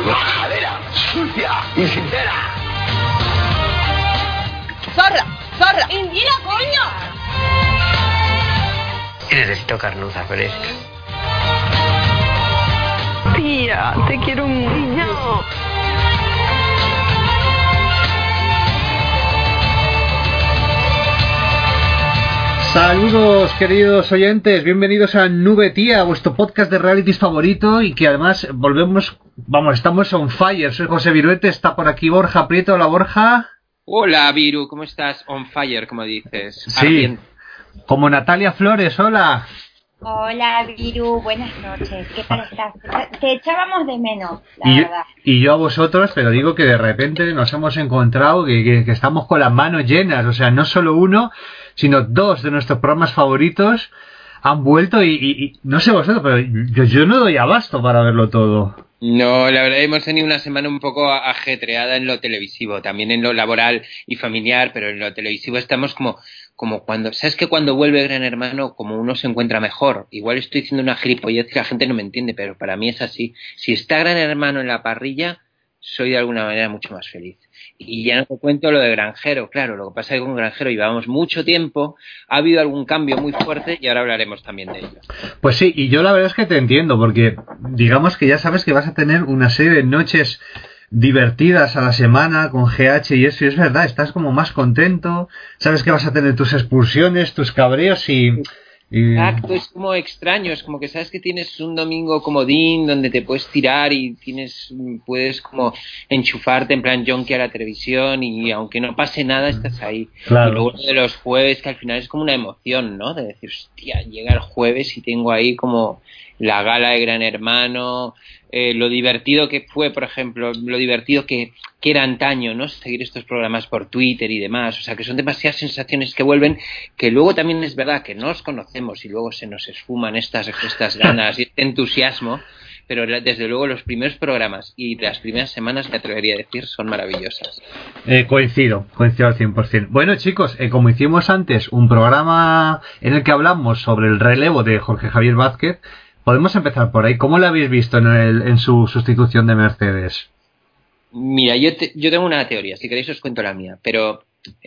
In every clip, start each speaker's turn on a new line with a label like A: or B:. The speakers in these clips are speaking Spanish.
A: Majadera, sucia y sincera.
B: ¡Zorra! ¡Indira, coño!
A: Y necesito carnuza fresca.
B: Tía, te quiero un niño.
C: Saludos queridos oyentes, bienvenidos a Nube Tía, vuestro podcast de realities favorito y que además estamos on fire. Soy José Viruete, está por aquí Borja Prieto. Hola Borja.
D: Hola Viru, ¿cómo estás? On fire, como dices.
C: Sí,
D: ardiente.
C: como Natalia Flores, hola.
E: Hola Viru, buenas noches, ¿qué tal estás? Te echábamos de menos, la verdad.
C: Y yo a vosotros, pero digo que de repente nos hemos encontrado que estamos con las manos llenas, o sea, no solo uno, sino dos de nuestros programas favoritos han vuelto y no sé vosotros, pero yo no doy abasto para verlo todo.
D: No, la verdad hemos tenido una semana un poco ajetreada en lo televisivo, también en lo laboral y familiar, pero en lo televisivo estamos como cuando, ¿sabes que cuando vuelve Gran Hermano como uno se encuentra mejor? Igual estoy diciendo una gilipollez que la gente no me entiende, pero para mí es así. Si está Gran Hermano en la parrilla, soy de alguna manera mucho más feliz. Y ya no te cuento lo de Granjero, claro, lo que pasa es que con Granjero llevamos mucho tiempo, ha habido algún cambio muy fuerte y ahora hablaremos también de ello.
C: Pues sí, y yo la verdad es que te entiendo, porque digamos que ya sabes que vas a tener una serie de noches divertidas a la semana con GH y eso, y es verdad, estás como más contento, sabes que vas a tener tus expulsiones, tus cabreos y...
D: Exacto, es como extraño, es como que sabes que tienes un domingo comodín donde te puedes tirar y puedes como enchufarte en plan junkie a la televisión y aunque no pase nada estás ahí.
C: Claro.
D: Y luego de los jueves que al final es como una emoción, ¿no? De decir, hostia, llega el jueves y tengo ahí como la gala de Gran Hermano, lo divertido que fue, por ejemplo, lo divertido que era antaño, ¿no? Seguir estos programas por Twitter y demás, o sea, que son demasiadas sensaciones que vuelven, que luego también es verdad que no os conocemos y luego se nos esfuman estas ganas y este entusiasmo, pero desde luego los primeros programas y las primeras semanas, me atrevería a decir, son maravillosas.
C: Coincido al 100%. Bueno, chicos, como hicimos antes un programa en el que hablamos sobre el relevo de Jorge Javier Vázquez, podemos empezar por ahí. ¿Cómo lo habéis visto en su sustitución de Mercedes?
D: Mira, yo tengo una teoría, si queréis os cuento la mía, pero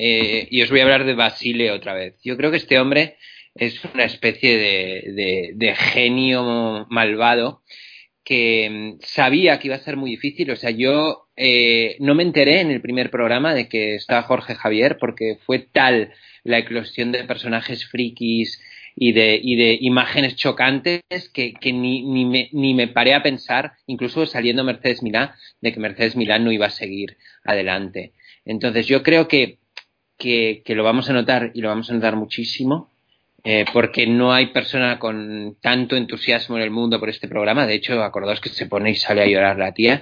D: y os voy a hablar de Basile otra vez. Yo creo que este hombre es una especie de genio malvado que sabía que iba a ser muy difícil. O sea, yo no me enteré en el primer programa de que estaba Jorge Javier porque fue tal la eclosión de personajes frikis y de imágenes chocantes que ni me paré a pensar, incluso saliendo Mercedes Milá, de que Mercedes Milá no iba a seguir adelante. Entonces yo creo que lo vamos a notar y lo vamos a notar muchísimo, porque no hay persona con tanto entusiasmo en el mundo por este programa. De hecho, acordaos que se pone y sale a llorar la tía.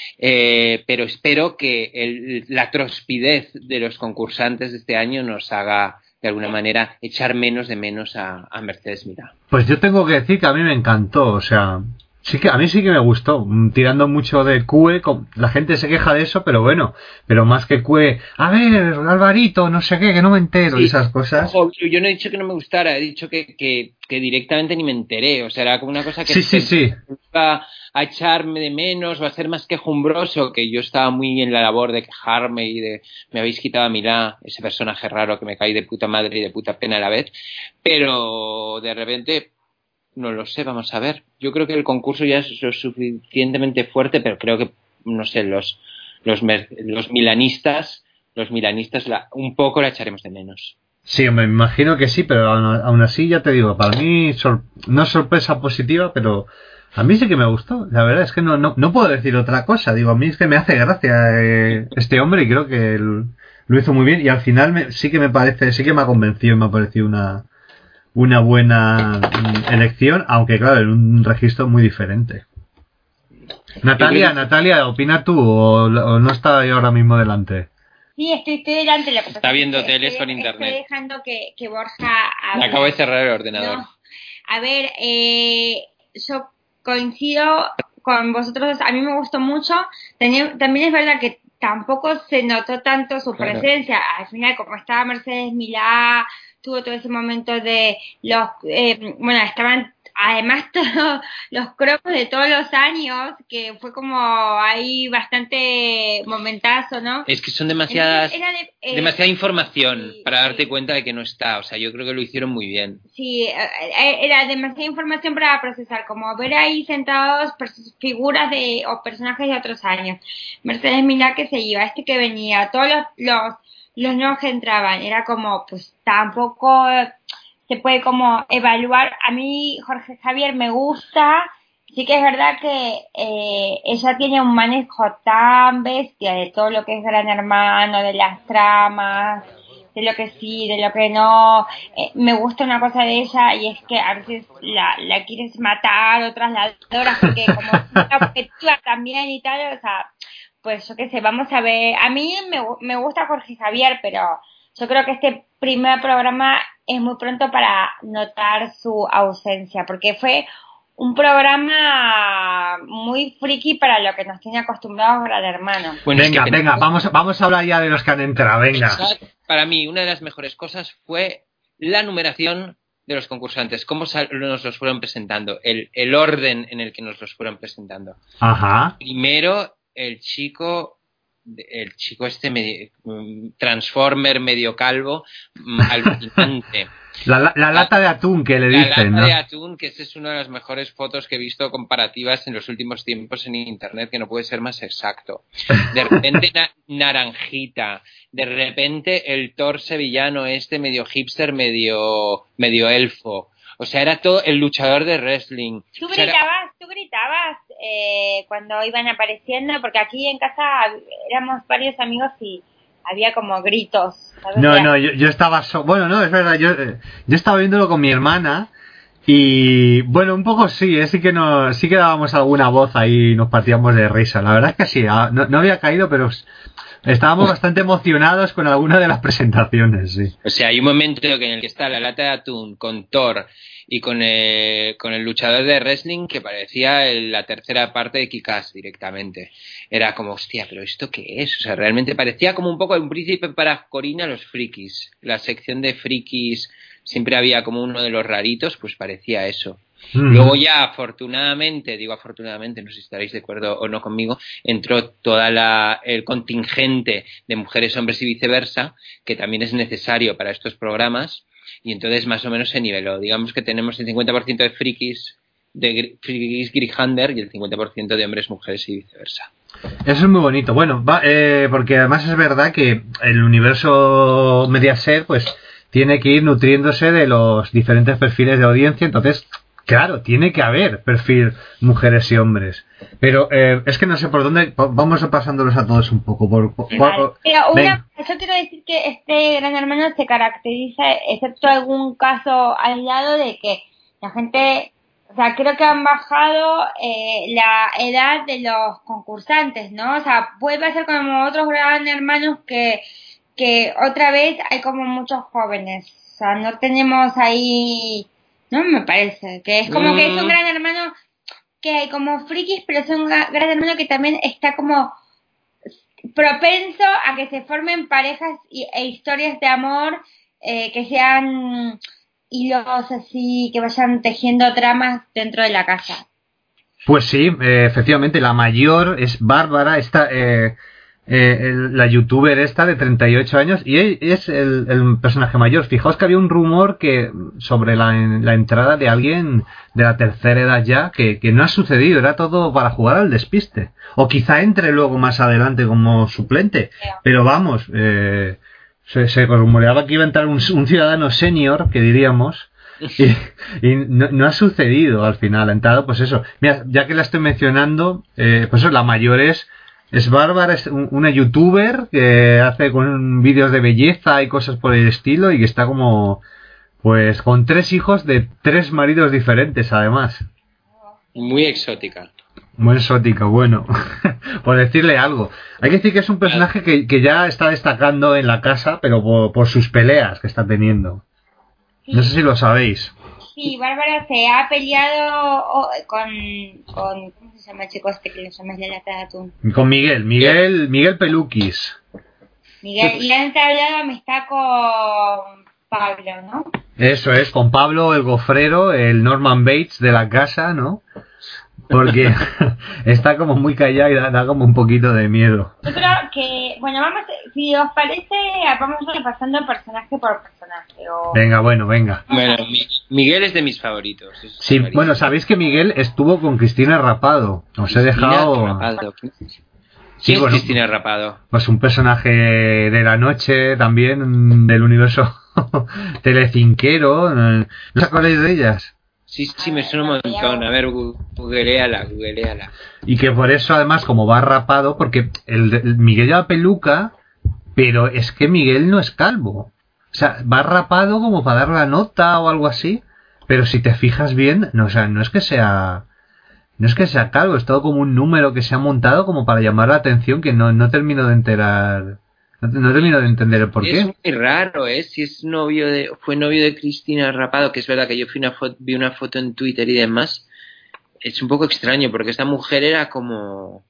D: Pero espero que la trospidez de los concursantes de este año nos haga de alguna manera echar menos de menos a Mercedes Milá.
C: Pues yo tengo que decir que a mí me encantó, o sea, sí que a mí sí que me gustó, tirando mucho de Cue, la gente se queja de eso, pero bueno, pero más que Cue, a ver, Alvarito, no sé qué, que no me entero, sí, y esas cosas.
D: Ojo, yo no he dicho que no me gustara, he dicho que directamente ni me enteré, o sea, era como una cosa que
C: sí.
D: Iba a echarme de menos, va a ser más quejumbroso, que yo estaba muy en la labor de quejarme y de me habéis quitado a Milá, ese personaje raro que me cae de puta madre y de puta pena a la vez, pero de repente no lo sé, vamos a ver. Yo creo que el concurso ya es lo suficientemente fuerte, pero creo que, no sé, los milanistas un poco la echaremos de menos.
C: Sí, me imagino que sí, pero aún así ya te digo, para mí no es sorpresa positiva, pero a mí sí que me gustó. La verdad es que no puedo decir otra cosa. Digo, a mí es que me hace gracia este hombre y creo que lo hizo muy bien y al final sí que me ha convencido y me ha parecido una buena elección, aunque claro, en un registro muy diferente. Natalia, ¿opina tú o no está yo ahora mismo delante?
E: Sí, estoy delante.
D: Está viendo teles por internet.
E: Estoy dejando que Borja hable.
D: Me acabo de cerrar el ordenador.
E: No. A ver, yo coincido con vosotros. A mí me gustó mucho. También es verdad que tampoco se notó tanto su presencia. Al final, como estaba Mercedes Milá, tuvo todo ese momento de estaban además todos los cromos de todos los años, que fue como ahí bastante momentazo, ¿no?
D: Es que son
E: Entonces,
D: demasiada información
E: sí,
D: para darte
E: sí.
D: cuenta de que no está. O sea, yo creo que lo hicieron muy bien.
E: Sí, era demasiada información para procesar, como ver ahí sentados figuras o personajes de otros años. Mercedes Milá que se iba, este que venía, todos los nuevos que entraban, era como, pues tampoco se puede como evaluar. A mí Jorge Javier me gusta, sí que es verdad que ella tiene un manejo tan bestia de todo lo que es Gran Hermano, de las tramas, de lo que sí, de lo que no. Me gusta una cosa de ella y es que a veces la quieres matar, otras la adoras porque como es una objetiva también y tal, o sea, pues yo qué sé, vamos a ver. A mí me gusta Jorge Javier, pero yo creo que este primer programa es muy pronto para notar su ausencia, porque fue un programa muy friki para lo que nos tiene acostumbrados Gran Hermano.
D: Bueno,
C: Venga, venga, vamos a hablar ya de los que han entrado, venga.
D: Para mí, una de las mejores cosas fue la numeración de los concursantes, cómo nos los fueron presentando, el orden en el que nos los fueron presentando.
C: Ajá.
D: Primero, el chico este Transformer medio calvo, alucinante.
C: La lata de atún que le dicen,
D: La lata
C: ¿no?
D: de atún, que esa es una de las mejores fotos que he visto comparativas en los últimos tiempos en internet, que no puede ser más exacto. De repente naranjita, de repente el Thor sevillano este medio hipster, medio elfo. O sea, era todo el luchador de wrestling.
E: Tú gritabas cuando iban apareciendo, porque aquí en casa éramos varios amigos y había como gritos. ¿sabes?
C: No, yo estaba... Bueno, no, es verdad, yo estaba viéndolo con mi hermana y, bueno, un poco sí que dábamos alguna voz ahí y nos partíamos de risa. La verdad es que sí, no había caído, pero estábamos bastante emocionados con alguna de las presentaciones, sí.
D: O sea, hay un momento en el que está la lata de atún con Thor y con el luchador de wrestling que parecía la tercera parte de Kick-Ass directamente. Era como, hostia, ¿pero esto qué es? O sea, realmente parecía como un poco un príncipe para Corina los frikis. La sección de frikis siempre había como uno de los raritos, pues parecía eso. Luego ya, afortunadamente, no sé si estaréis de acuerdo o no conmigo, entró toda el contingente de mujeres, hombres y viceversa, que también es necesario para estos programas, y entonces más o menos se niveló. Digamos que tenemos el 50% de frikis Grijander y el 50% de hombres, mujeres y viceversa.
C: Eso es muy bonito. Bueno, porque además es verdad que el universo Mediaset, pues, tiene que ir nutriéndose de los diferentes perfiles de audiencia, entonces... Claro, tiene que haber perfil mujeres y hombres. Pero es que no sé por dónde. Vamos pasándolos a todos un poco.
E: Pero yo quiero decir que este Gran Hermano se caracteriza, excepto algún caso aislado, de que la gente. O sea, creo que han bajado la edad de los concursantes, ¿no? O sea, puede pasar como otros Gran Hermanos que otra vez hay como muchos jóvenes. O sea, no tenemos ahí. No me parece, que es como que es un Gran Hermano que hay como frikis, pero es un Gran Hermano que también está como propenso a que se formen parejas e historias de amor que sean hilos así, que vayan tejiendo tramas dentro de la casa.
C: Pues sí, efectivamente, la mayor es Bárbara, la youtuber esta de 38 años, y es el personaje mayor. Fijaos que había un rumor sobre la entrada de alguien de la tercera edad ya, que no ha sucedido, era todo para jugar al despiste. O quizá entre luego más adelante como suplente, pero vamos, se rumoreaba que iba a entrar un ciudadano senior, que diríamos, y no ha sucedido al final. Ha entrado, pues eso. Mira, ya que la estoy mencionando, pues eso, la mayor es Bárbara, es una youtuber que hace con vídeos de belleza y cosas por el estilo, y que está como, pues, con 3 hijos de 3 maridos diferentes, además.
D: Muy exótica.
C: Muy exótica, bueno, por decirle algo. Hay que decir que es un personaje que ya está destacando en la casa, pero por sus peleas que está teniendo. No sé si lo sabéis.
E: Sí, Bárbara se ha peleado con ¿cómo se llama el chico este que le llamas la lata de atún?
C: Con Miguel Peluquis.
E: Miguel, y han entablado amistad con Pablo, ¿no?
C: Eso es, con Pablo el gofrero, el Norman Bates de la casa, ¿no? Porque está como muy callado y da como un poquito de miedo.
E: Yo creo que, bueno, si os parece, vamos repasando personaje por personaje.
C: Venga, venga.
D: Bueno, Miguel es de mis favoritos.
C: Sí, bueno, sabéis que Miguel estuvo con Cristina Rapado. Os he dejado...
D: Rapado.
C: Sí,
D: ¿Quién es Cristina Rapado?
C: Pues un personaje de la noche también, del universo telecinquero. ¿No os acordáis de ellas?
D: Sí, me suena un montón. A ver, googleala.
C: Y que por eso, además, como va rapado, porque el Miguel lleva peluca, pero es que Miguel no es calvo. O sea, va rapado como para dar la nota o algo así, pero si te fijas bien, no, o sea, no es que sea calvo, es todo como un número que se ha montado como para llamar la atención, que no termino de enterar, no termino de entender el porqué.
D: Es muy raro, si fue novio de Cristina Rapado, que es verdad que yo vi una foto en Twitter y demás. Es un poco extraño porque esta mujer era como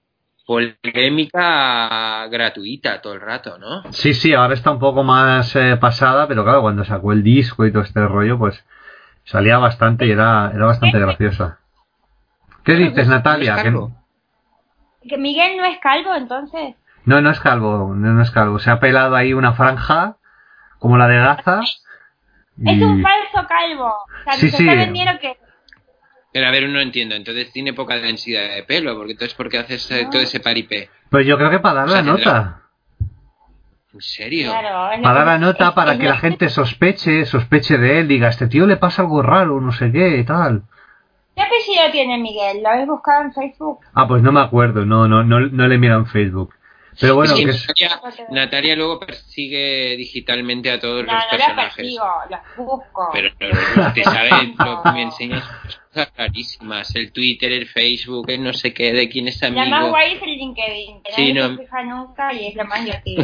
D: polémica gratuita todo el rato, ¿no?
C: Sí, ahora está un poco más pasada, pero claro, cuando sacó el disco y todo este rollo, pues salía bastante y era bastante graciosa. ¿Qué dices, Natalia?
E: ¿Que Miguel no es calvo, entonces?
C: No es calvo. Se ha pelado ahí una franja, como la de Gaza.
E: Es un falso calvo. O sea,
C: sí.
E: está vendiendo que...
D: Pero a ver, no entiendo. Entonces tiene poca densidad de pelo, porque entonces ¿por qué haces todo ese paripé?
C: Pues yo creo que para dar la nota.
D: ¿En serio?
E: Claro,
C: para dar la nota, para que la gente sospeche de él, diga, este tío le pasa algo raro, no sé qué, tal.
E: ¿Qué apellido tiene Miguel? ¿Lo habéis buscado en Facebook?
C: Ah, pues no me acuerdo, no le he mirado en Facebook. Pero bueno,
D: Natalia luego persigue digitalmente a todos los personajes.
E: No los persigo, los busco.
D: Pero te sabes, lo que me enseñas cosas clarísimas. El Twitter, el Facebook, el no sé qué, de quién es amigo.
E: La más guay es el LinkedIn, que
D: sí,
E: nadie se fija nunca y es lo más divertido.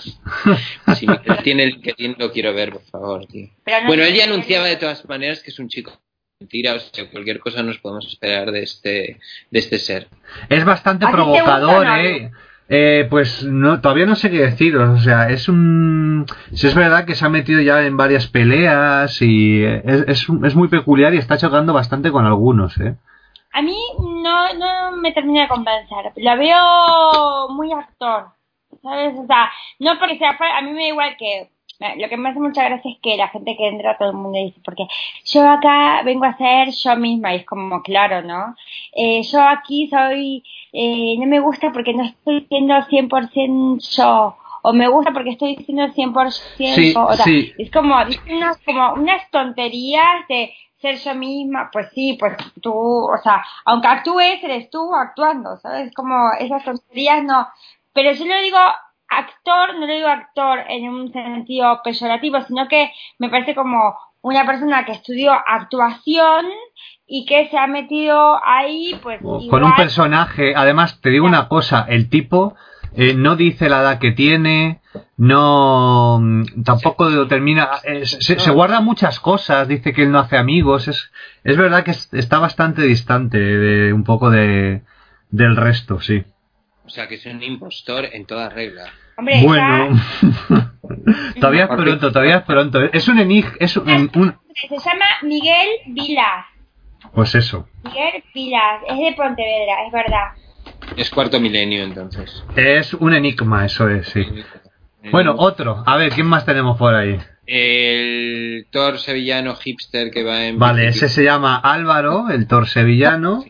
D: Si tiene el LinkedIn, lo quiero ver, por favor, tío. Bueno, él ya anunciaba de todas maneras que es un chico mentira, o sea, cualquier cosa nos podemos esperar de este ser.
C: Es bastante provocador, pues no, todavía no sé qué deciros, o sea, es verdad que se ha metido ya en varias peleas y es muy peculiar y está chocando bastante con algunos,
E: A mí no me termina de convencer, lo veo muy actor, ¿sabes? O sea, no porque sea, a mí me da igual que... Lo que me hace mucha gracia es que la gente que entra, todo el mundo dice, porque yo acá vengo a ser yo misma, y es como, claro, ¿no? Yo aquí soy, no me gusta porque no estoy siendo 100% yo, o me gusta porque estoy siendo 100% yo, o sea, sí. Es como, dicen unas tonterías de ser yo misma, pues sí, pues tú, o sea, aunque actúes, eres tú actuando, ¿sabes? Como esas tonterías no, pero yo lo digo... Actor, no le digo actor en un sentido peyorativo, sino que me parece como una persona que estudió actuación y que se ha metido ahí, pues
C: con
E: igual...
C: un personaje. Además, te digo una cosa, el tipo no dice la edad que tiene, no tampoco lo termina, se guarda muchas cosas, dice que él no hace amigos, es verdad que está bastante distante de un poco del resto, sí.
D: O sea, que es un impostor en toda regla.
E: Hombre,
C: bueno, todavía es pronto. Es un enigma. Se
E: llama Miguel Vilas.
C: Pues eso.
E: Miguel Vilas, es de Pontevedra, es verdad.
D: Es cuarto milenio, entonces.
C: Es un enigma, eso es, sí. Bueno, otro. A ver, ¿quién más tenemos por ahí?
D: El Thor sevillano hipster que va en...
C: Vale, ese se llama Álvaro, el Thor sevillano.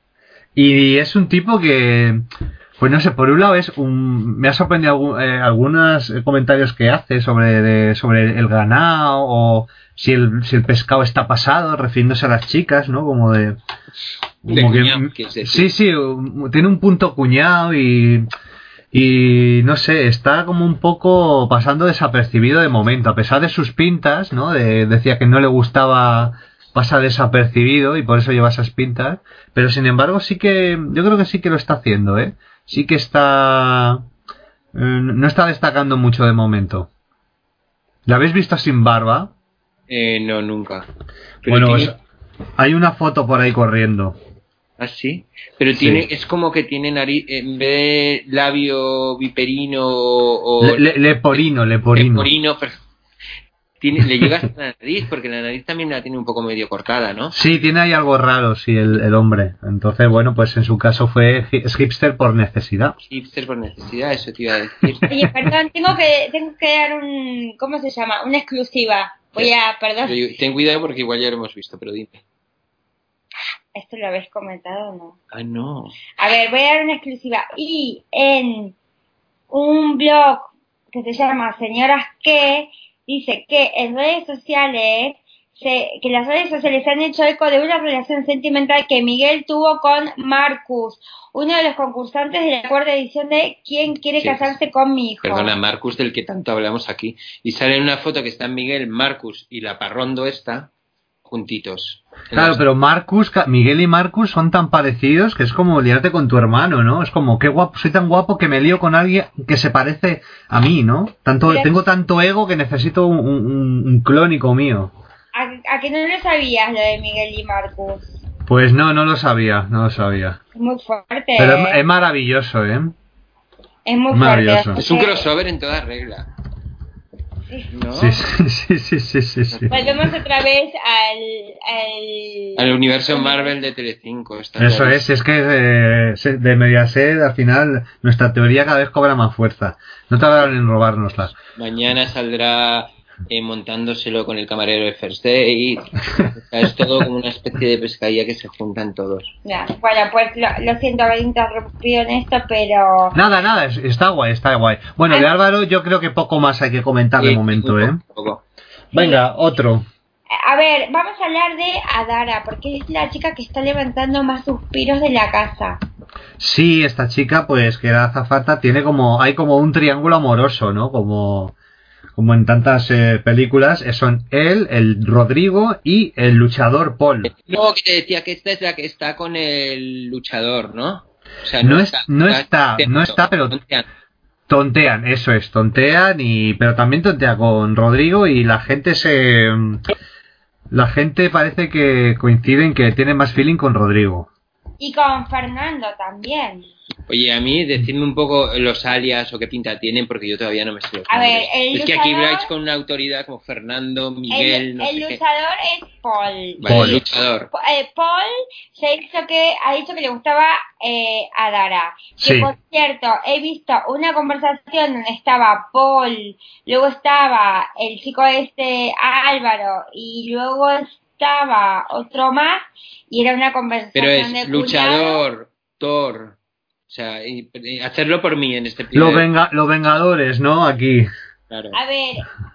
C: Y es un tipo que... Pues no sé, por un lado me ha sorprendido algunos comentarios que hace sobre el ganado o si el pescado está pasado, refiriéndose a las chicas, ¿no? Como de cuñado, sí, tiene un punto cuñado y no sé, está como un poco pasando desapercibido de momento, a pesar de sus pintas, ¿no? Decía que no le gustaba pasar desapercibido y por eso lleva esas pintas, pero sin embargo yo creo que sí que lo está haciendo, sí que está... no está destacando mucho de momento. ¿La habéis visto sin barba?
D: No, nunca.
C: Pero bueno, pues, hay una foto por ahí corriendo.
D: ¿Ah, sí? Pero es como que tiene nariz, en vez de labio viperino o...
C: Leporino.
D: le llega hasta la nariz, porque la nariz también la tiene un poco medio cortada, ¿no?
C: Sí, tiene ahí algo raro, sí, el hombre. Entonces, bueno, pues en su caso es hipster por necesidad.
D: Hipster por necesidad, eso te iba a decir.
E: Oye, perdón, tengo que dar ¿cómo se llama? Una exclusiva. Perdón.
D: Pero ten cuidado porque igual ya lo hemos visto, pero dime.
E: ¿Esto lo habéis comentado o no?
D: Ah, no.
E: A ver, voy a dar una exclusiva. Y en un blog que se llama Señoras que dice que en redes sociales, que las redes sociales han hecho eco de una relación sentimental que Miguel tuvo con Marcus, uno de los concursantes de la cuarta edición de ¿Quién quiere casarse con mi hijo?
D: Perdona, Marcus, del que tanto hablamos aquí. Y sale en una foto que están Miguel, Marcus y la Parrondo esta juntitos.
C: Claro, pero Miguel y Marcus son tan parecidos que es como liarte con tu hermano, ¿no? Es como, qué guapo, soy tan guapo que me lío con alguien que se parece a mí, ¿no? Tengo tanto ego que necesito un clónico mío.
E: ¿A que no lo sabías lo de Miguel y Marcus?
C: Pues no lo sabía.
E: Es muy fuerte.
C: Pero es maravilloso, ¿eh?
E: Es muy
C: maravilloso.
E: fuerte.
D: Es un crossover en toda regla. ¿No?
C: Sí.
E: Volvemos otra vez
D: al universo Marvel de Telecinco.
C: Eso es que de Mediaset al final nuestra teoría cada vez cobra más fuerza. No tardaron en robárnosla.
D: Mañana saldrá montándoselo con el camarero de First Day. Es todo como una especie de pescadilla que se juntan todos.
E: Ya, bueno, pues lo siento haber interrumpido en esto, pero...
C: Nada, está guay. Bueno, de Álvaro yo creo que poco más hay que comentar de momento, ¿eh?
D: Poco.
C: Venga, otro.
E: A ver, vamos a hablar de Adara, porque es la chica que está levantando más suspiros de la casa.
C: Sí, esta chica, pues, que era azafata, hay como un triángulo amoroso, ¿no? Como en tantas películas, son él, el Rodrigo y el luchador Paul.
D: No, que te decía que esta es la que está con el luchador, ¿no? O sea,
C: no está, pero tontean, eso es, pero también tontea con Rodrigo y la gente parece que coincide en que tiene más feeling con Rodrigo.
E: Y con Fernando también.
D: Oye, a mí, decidme un poco los alias o qué pinta tienen, porque yo todavía no me estoy...
E: A ver,
D: es que aquí habláis con una autoridad como Fernando, Miguel...
E: El luchador es Paul.
D: Vale, el luchador.
E: Paul ha dicho que le gustaba Adara. Que
C: sí.
E: Por cierto, he visto una conversación donde estaba Paul, luego estaba el chico Álvaro, y luego estaba otro más, y era una conversación
D: pero es
E: de
D: luchador, Thor... O sea, hacerlo por mí en este primer...
C: Los Vengadores, ¿no? Aquí.
D: Claro.
E: A ver,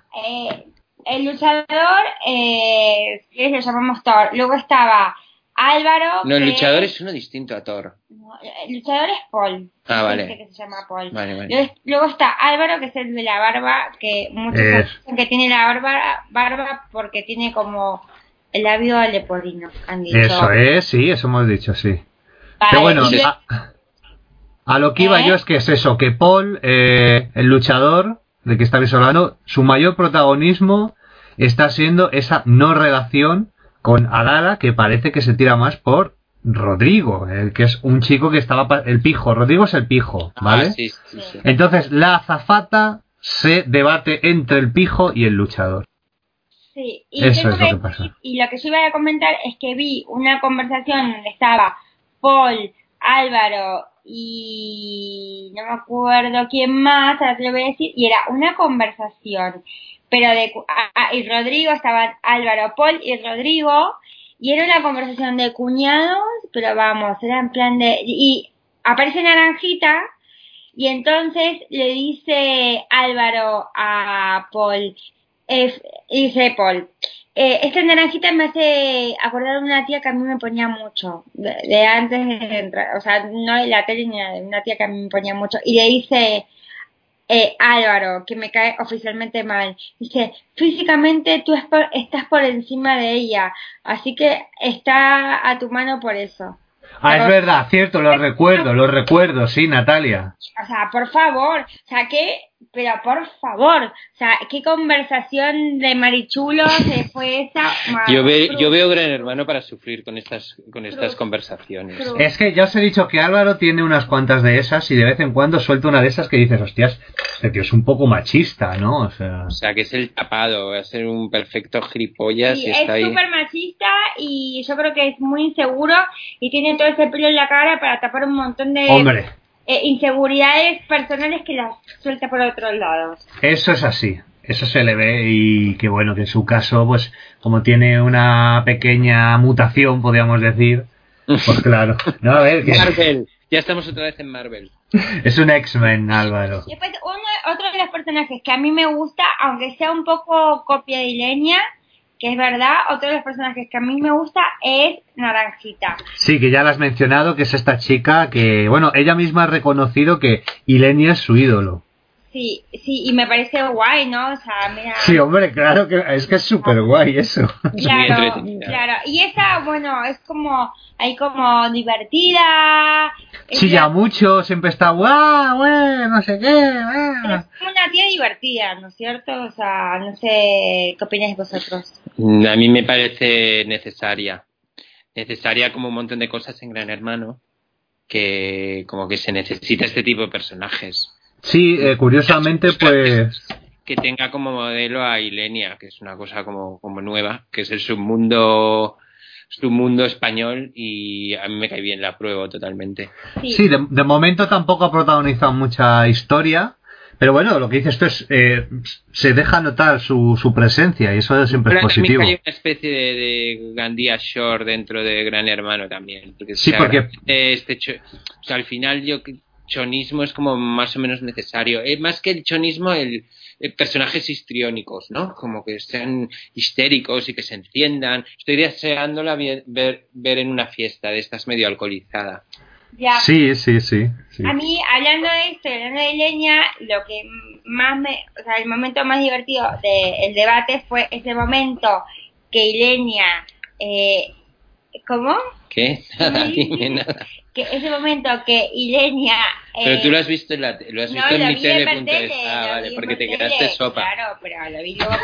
E: el luchador, ¿qué lo llamamos Thor? Luego estaba Álvaro.
D: No, el luchador es uno distinto a Thor.
E: No, el luchador es Paul.
D: Ah, vale.
E: Que se llama Paul.
D: Vale.
E: Luego está Álvaro, que es el de la barba, que muchos dicen que tiene la barba porque tiene como el labio leporino, han dicho.
C: Eso es, sí, eso hemos dicho, sí.
E: Vale,
C: pero bueno, a lo que iba yo es que es eso, que Paul, el luchador de que estabais hablando, su mayor protagonismo está siendo esa no relación con Adara, que parece que se tira más por Rodrigo, que es un chico que estaba... El pijo, Rodrigo es el pijo, ¿vale?
D: Sí.
C: Entonces la azafata se debate entre el pijo y el luchador.
E: Sí, y
C: eso es lo que pasa.
E: Y lo que yo iba a comentar es que vi una conversación donde estaba Paul, Álvaro y no me acuerdo quién más, ahora te lo voy a decir, y era una conversación, pero y Rodrigo, estaban Álvaro, Paul y Rodrigo, y era una conversación de cuñados, pero vamos, era en plan y aparece Naranjita, y entonces le dice Álvaro a Paul, dice Paul, esta Naranjita me hace acordar de una tía que a mí me ponía mucho, de antes de entrar, o sea, no de la tele ni de una tía que a mí me ponía mucho, y le dice Álvaro, que me cae oficialmente mal, dice, físicamente tú estás por encima de ella, así que está a tu mano por eso.
C: Ah, es verdad, cierto, lo recuerdo, sí, Natalia.
E: O sea, por favor, o sea, que pero por favor, o sea, qué conversación de marichulos fue esa.
D: Yo veo Gran Hermano para sufrir con estas conversaciones.
C: Es que ya os he dicho que Álvaro tiene unas cuantas de esas y de vez en cuando suelta una de esas que dices, hostias, este tío es un poco machista, ¿no?
D: O sea, que es el tapado, va a ser un perfecto gilipollas.
E: Sí,
D: y está
E: es súper machista y yo creo que es muy inseguro y tiene todo ese pelo en la cara para tapar un montón de...
C: Hombre.
E: Inseguridades personales que las suelta por otros lados.
C: Eso es así, eso se le ve y que bueno, que en su caso, pues como tiene una pequeña mutación, podríamos decir, pues claro. No, a ver, que...
D: Marvel, ya estamos otra vez en Marvel.
C: Es un X-Men, Álvaro.
E: Y después otro de los personajes que a mí me gusta, aunque sea un poco copia de Ilenia, que es verdad, otro de los personajes que a mí me gusta es Naranjita.
C: Sí, que ya la has mencionado, que es esta chica que, bueno, ella misma ha reconocido que Ilenia es su ídolo.
E: Sí, y me parece guay, ¿no? O sea, mira...
C: Sí, hombre, claro que es súper guay eso.
E: Claro. Y esa, bueno, es como, ahí como divertida.
C: Chilla mucho, siempre está guau, no sé qué.
E: Pero es como una tía divertida, ¿no es cierto? O sea, no sé, ¿qué opináis vosotros?
D: A mí me parece necesaria como un montón de cosas en Gran Hermano, que como que se necesita este tipo de personajes.
C: Sí, curiosamente, pues...
D: Que tenga como modelo a Ilenia, que es una cosa como nueva, que es el submundo español, y a mí me cae bien, la apruebo totalmente.
C: Sí, de momento tampoco ha protagonizado mucha historia, pero bueno, lo que dices tú es, se deja notar su presencia y eso siempre es positivo.
D: Hay una especie de Gandía Shore dentro de Gran Hermano también. Porque
C: sí, porque...
D: o sea, al final chonismo es como más o menos necesario. Más que el chonismo, el personajes histriónicos, ¿no? Como que sean histéricos y que se enciendan. Estoy deseándola ver en una fiesta de estas medio alcoholizada.
E: Ya.
C: Sí.
E: A mí, hablando de esto, hablando de Ilenia, lo que más o sea, el momento más divertido del debate fue ese momento que Ilenia, ¿cómo?
D: ¿Qué? Nada, dime nada.
E: Que ese momento que Ilenia...
D: pero tú lo has visto en mi tele.es. Vale, porque te quedaste sopa.
E: Claro, pero lo vi luego.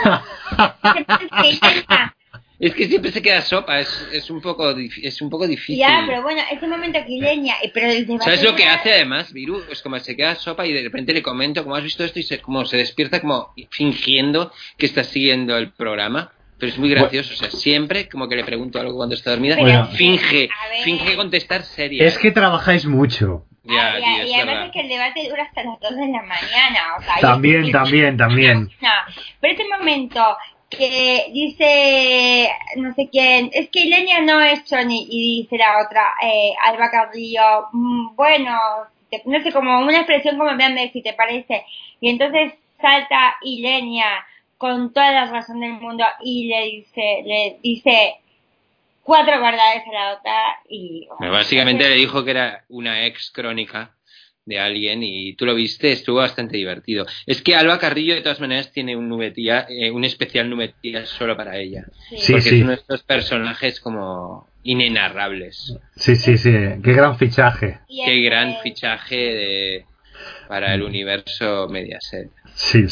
D: Es que siempre se queda sopa, es un poco difícil.
E: Ya, pero bueno, ese momento que Ilenia... Pero el debate
D: ¿sabes lo que hace además, Viru? Es como se queda sopa y de repente le comento, como has visto esto, y se despierta como fingiendo que está siguiendo el programa. Pero es muy gracioso, o sea, siempre como que le pregunto algo cuando está dormida, finge contestar seria.
C: Es que trabajáis mucho.
E: Y además es que el debate dura hasta las 2 de la mañana. O sea,
C: También.
E: No, pero ese momento que dice, no sé quién, es que Ilenia no es Choni, y dice la otra, Alba Carrillo, bueno, no sé, como una expresión como me si te parece. Y entonces salta Ilenia con toda la razón del mundo y le dice 4 verdades a la otra y...
D: básicamente le dijo que era una ex crónica de alguien y tú lo viste, estuvo bastante divertido. Es que Alba Carrillo de todas maneras tiene un especial Numetía solo para ella.
C: Sí,
D: porque es uno de estos personajes como inenarrables.
C: Sí, qué gran fichaje.
D: Qué gran fichaje para el universo Mediaset.
C: Sí.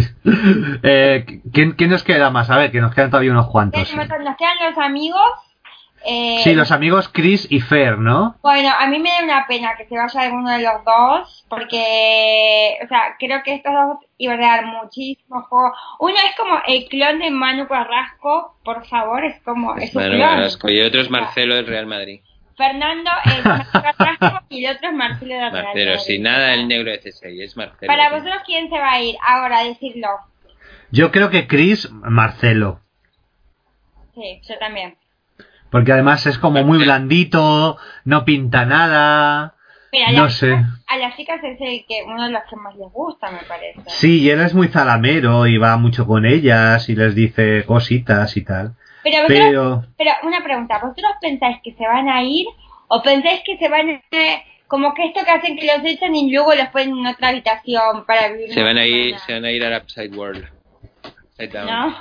C: ¿Quién nos queda más? A ver, que nos quedan todavía unos cuantos.
E: Nos quedan los amigos.
C: Sí, los amigos Chris y Fer, ¿no?
E: Bueno, a mí me da una pena que se vaya alguno de los dos, porque, o sea, creo que estos dos iban a dar muchísimo juego. Uno es como el clon de Manu Carrasco, por favor, es como...
D: Es Manu Carrasco, y el otro es Marcelo del Real Madrid.
E: Fernando es Manu Carrasco y el otro es Marcelo del Real Madrid.
D: Marcelo, sin nada el negro de C6, es Marcelo.
E: Para vosotros, ¿quién se va a ir ahora? Decidlo.
C: Yo creo que Chris, Marcelo.
E: Sí, yo también.
C: Porque además es como muy blandito, no pinta nada,
E: pero
C: no sé.
E: A las chicas es uno de los que más les gusta, me parece.
C: Sí, y él es muy zalamero y va mucho con ellas y les dice cositas y tal.
E: Pero una pregunta, ¿vosotros pensáis que se van a ir o pensáis que se van a... como que esto que hacen que los echan y luego los ponen en otra habitación para vivir?
D: Se van a ir al Upside World. Upside Down.
E: ¿No?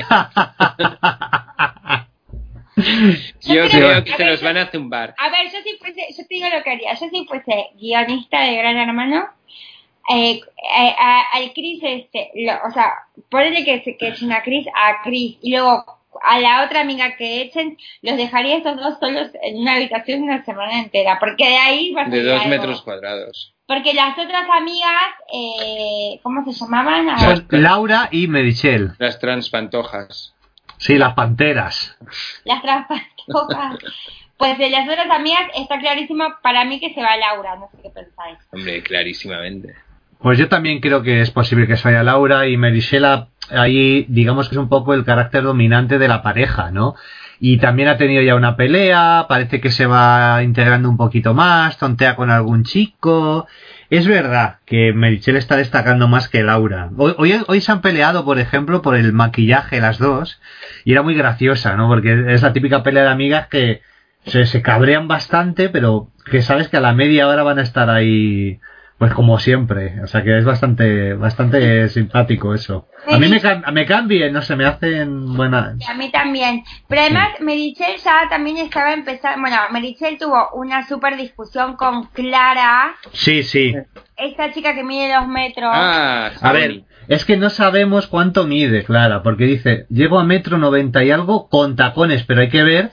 D: Yo creo que se los van a zumbar.
E: A ver, yo te digo lo que haría. Yo si fuese guionista de Gran Hermano, al Chris o sea, ponele que echen a Chris y luego a la otra amiga que echen, los dejaría estos dos solos en una habitación una semana entera, porque de ahí va a
D: De
E: salir
D: 2
E: algo.
D: metros cuadrados.
E: Porque las otras amigas, ¿cómo se llamaban? A
C: Son
E: ver,
C: Laura y Merichel.
D: Las transpantojas.
C: Sí, las panteras.
E: las transpantojas. Pues de las otras amigas está clarísimo para mí que se va Laura, no sé qué pensáis.
D: Hombre, clarísimamente.
C: Pues yo también creo que es posible que se vaya Laura y Merichel ahí, digamos que es un poco el carácter dominante de la pareja, ¿no? Y también ha tenido ya una pelea, parece que se va integrando un poquito más, tontea con algún chico. Es verdad que Merichel está destacando más que Laura. Hoy se han peleado, por ejemplo, por el maquillaje las dos, y era muy graciosa, ¿no? Porque es la típica pelea de amigas que se cabrean bastante, pero que sabes que a la media hora van a estar ahí, pues como siempre. O sea que es bastante simpático eso. A mí me caen bien, no sé, me hacen buena.
E: A mí también. Pero además, Merichel ya también estaba empezando. Bueno, Merichel tuvo una súper discusión con Clara,
C: Sí.
E: esta chica que mide 2 metros.
C: A ver, es que no sabemos cuánto mide, Clara, porque dice, llego a 1,90 m y algo con tacones, pero hay que ver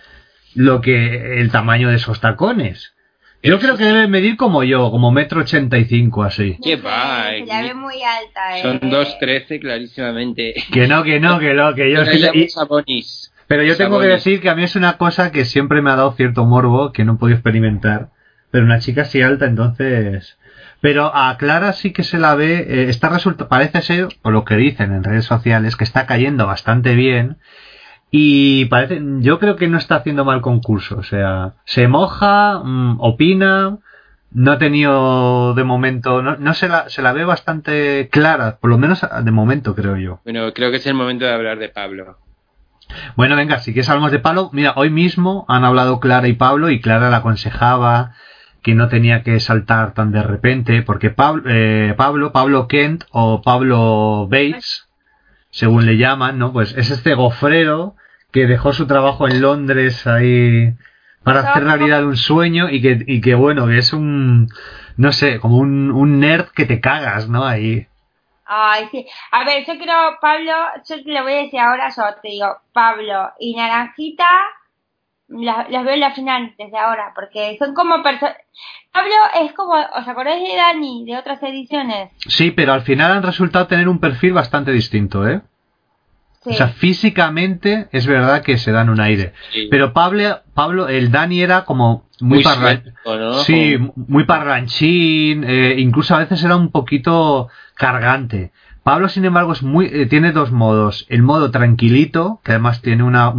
C: el tamaño de esos tacones. Yo creo que debe medir como yo, como 1,85 m así.
D: ¿Qué va?
E: Se la ve muy alta.
D: Son 2,13 clarísimamente.
C: Que yo sí. Pero yo tengo que decir que a mí es una cosa que siempre me ha dado cierto morbo, que no he podido experimentar. Pero una chica así alta, entonces... Pero a Clara sí que se la ve... parece ser, por lo que dicen en redes sociales, que está cayendo bastante bien. Y yo creo que no está haciendo mal concurso. O sea, se moja, opina... No ha tenido de momento... No se la ve bastante clara, por lo menos de momento, creo yo.
D: Bueno, creo que es el momento de hablar de Pablo.
C: Bueno, venga, si quieres hablamos de Pablo. Mira, hoy mismo han hablado Clara y Pablo, y Clara le aconsejaba que no tenía que saltar tan de repente, porque Pablo Kent o Pablo Bates, según le llaman, ¿no? Pues es este gofrero que dejó su trabajo en Londres ahí para hacer realidad un sueño y que bueno, que es no sé, como un nerd que te cagas, ¿no? Ahí.
E: Ay, sí. A ver, yo creo, Pablo, yo te lo voy a decir ahora, yo te digo, Pablo y Naranjita, los veo en la final desde ahora, porque son como personas... Pablo es como, ¿os acordáis de Dani, de otras ediciones?
C: Sí, pero al final han resultado tener un perfil bastante distinto, ¿eh? Sí. O sea, físicamente es verdad que se dan un aire. Sí. Pero Pablo, el Dani era como muy parlanchín, ¿no? Sí, muy parlanchín, incluso a veces era un poquito cargante. Pablo, sin embargo, tiene dos modos. El modo tranquilito, que además tiene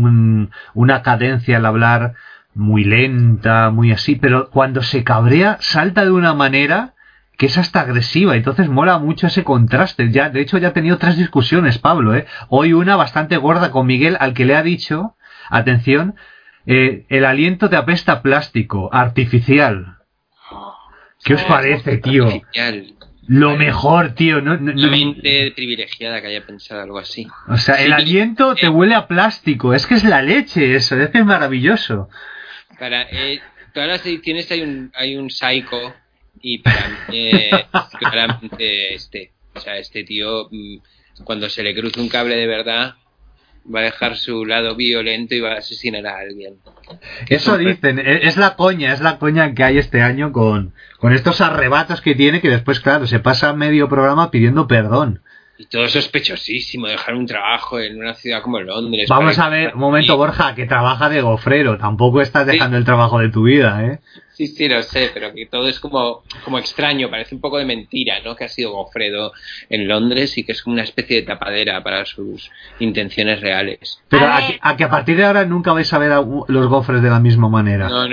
C: una cadencia al hablar muy lenta, muy así, pero cuando se cabrea salta de una manera que es hasta agresiva, entonces mola mucho ese contraste. De hecho ya ha tenido 3 discusiones Pablo, hoy una bastante gorda con Miguel, al que le ha dicho, atención, el aliento te apesta a plástico, artificial. ¿Qué os parece, tío?
D: Artificial.
C: Lo mejor, tío. No,
D: una mente privilegiada que haya pensado algo así.
C: O sea, el aliento te huele a plástico. Es que es la leche eso. Es que es maravilloso.
D: Para todas las ediciones hay un psycho. Y para mí, claramente este tío, cuando se le cruce un cable de verdad, va a dejar su lado violento y va a asesinar a alguien.
C: Eso dicen, es la coña que hay este año con estos arrebatos que tiene, que después, claro, se pasa medio programa pidiendo perdón.
D: Y todo sospechosísimo, dejar un trabajo en una ciudad como Londres.
C: Vamos a ver, un momento, Borja, que trabaja de gofrero, tampoco estás dejando el trabajo de tu vida, ¿eh?
D: Sí, lo sé, pero que todo es como extraño, parece un poco de mentira, ¿no? Que ha sido gofredo en Londres y que es como una especie de tapadera para sus intenciones reales.
C: Pero a que a partir de ahora nunca vais a ver a los gofres de la misma manera.
D: No.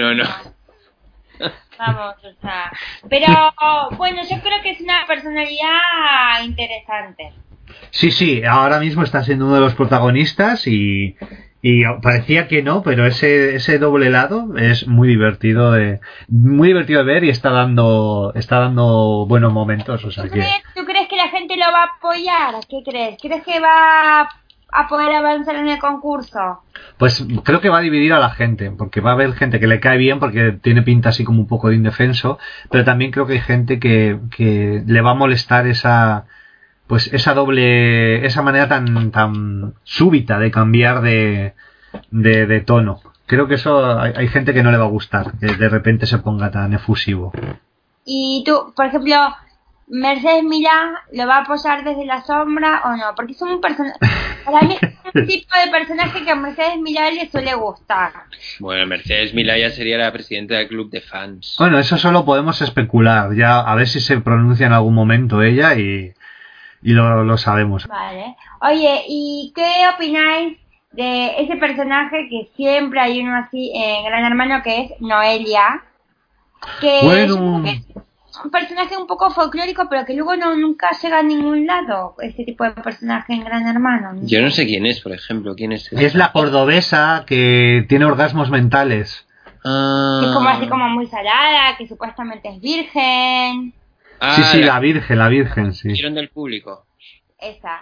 E: Vamos, o sea, pero bueno, yo creo que es una personalidad interesante.
C: Sí, ahora mismo está siendo uno de los protagonistas y parecía que no, pero ese doble lado es muy divertido de ver y está dando buenos momentos, o sea
E: ¿Tú crees que la gente lo va a apoyar? ¿Qué crees? ¿Crees que va a poder avanzar en el concurso?
C: Pues creo que va a dividir a la gente, porque va a haber gente que le cae bien porque tiene pinta así como un poco de indefenso, pero también creo que hay gente que le va a molestar esa manera tan súbita de cambiar de tono. Creo que eso hay gente que no le va a gustar, que de repente se ponga tan efusivo.
E: Y tú, por ejemplo, Mercedes Milá, ¿lo va a apoyar desde la sombra o no? Porque es un personaje, para mí es un tipo de personaje que a Mercedes Milá le suele gustar.
D: Bueno, Mercedes Milá ya sería la presidenta del club de fans.
C: Bueno, eso solo podemos especular, ya a ver si se pronuncia en algún momento ella y lo sabemos.
E: Vale. Oye, ¿y qué opináis de ese personaje que siempre hay uno así en Gran Hermano, que es Noelia? Que
C: Bueno,
E: es un personaje un poco folclórico, pero que luego nunca llega a ningún lado, ese tipo de personaje en Gran Hermano.
D: Yo no sé quién es, por ejemplo. ¿Quién es?
C: es la cordobesa que tiene orgasmos mentales.
E: Que es como así como muy salada, que supuestamente es virgen.
C: Sí, la Virgen, sí.
D: ¿Vieron del público?
E: Esa.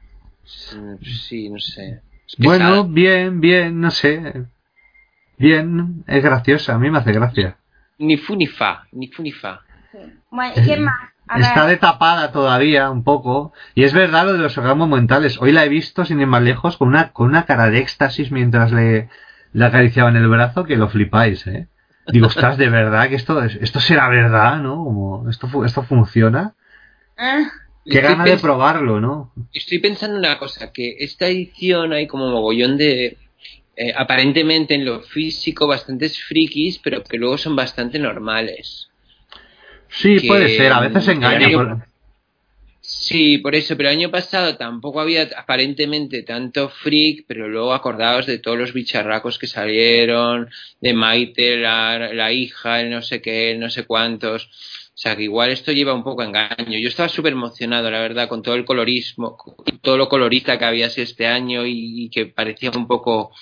D: Sí, no sé.
C: Bueno, bien, no sé. Bien, es graciosa, a mí me hace gracia.
D: Ni fu ni fa.
E: Sí. Bueno, ¿y qué más?
C: Está de tapada todavía un poco. Y es verdad lo de los orgasmos mentales. Hoy la he visto, sin ir más lejos, con una cara de éxtasis mientras le acariciaban el brazo, que lo flipáis, ¿eh? Digo, ostras, de verdad que esto será verdad, ¿no? Como esto funciona. Qué gana de probarlo, ¿no?
D: Estoy pensando una cosa, que esta edición hay como mogollón de aparentemente en lo físico bastantes frikis, pero que luego son bastante normales.
C: Sí, puede ser, a veces engaña.
D: Sí, por eso, pero el año pasado tampoco había aparentemente tanto freak, pero luego acordaos de todos los bicharracos que salieron, de Maite, la hija, no sé qué, no sé cuántos. O sea, que igual esto lleva un poco a engaño. Yo estaba súper emocionado, la verdad, con todo el colorismo, todo lo colorista que había sido este año y que parecía un poco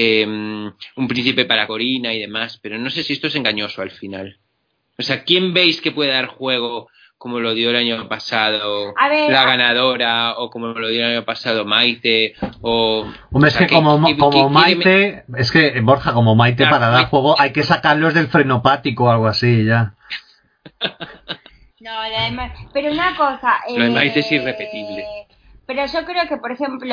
D: un príncipe para Corina y demás, pero no sé si esto es engañoso al final. O sea, ¿quién veis que puede dar juego como lo dio el año pasado la ganadora, o como lo dio el año pasado Maite, o...
C: Hombre, es que como Maite, es que Borja, como Maite, para dar juego hay que sacarlos del frenopático o algo así, ya.
E: No, pero una cosa...
D: Lo de Maite es irrepetible.
E: Pero yo creo que, por ejemplo,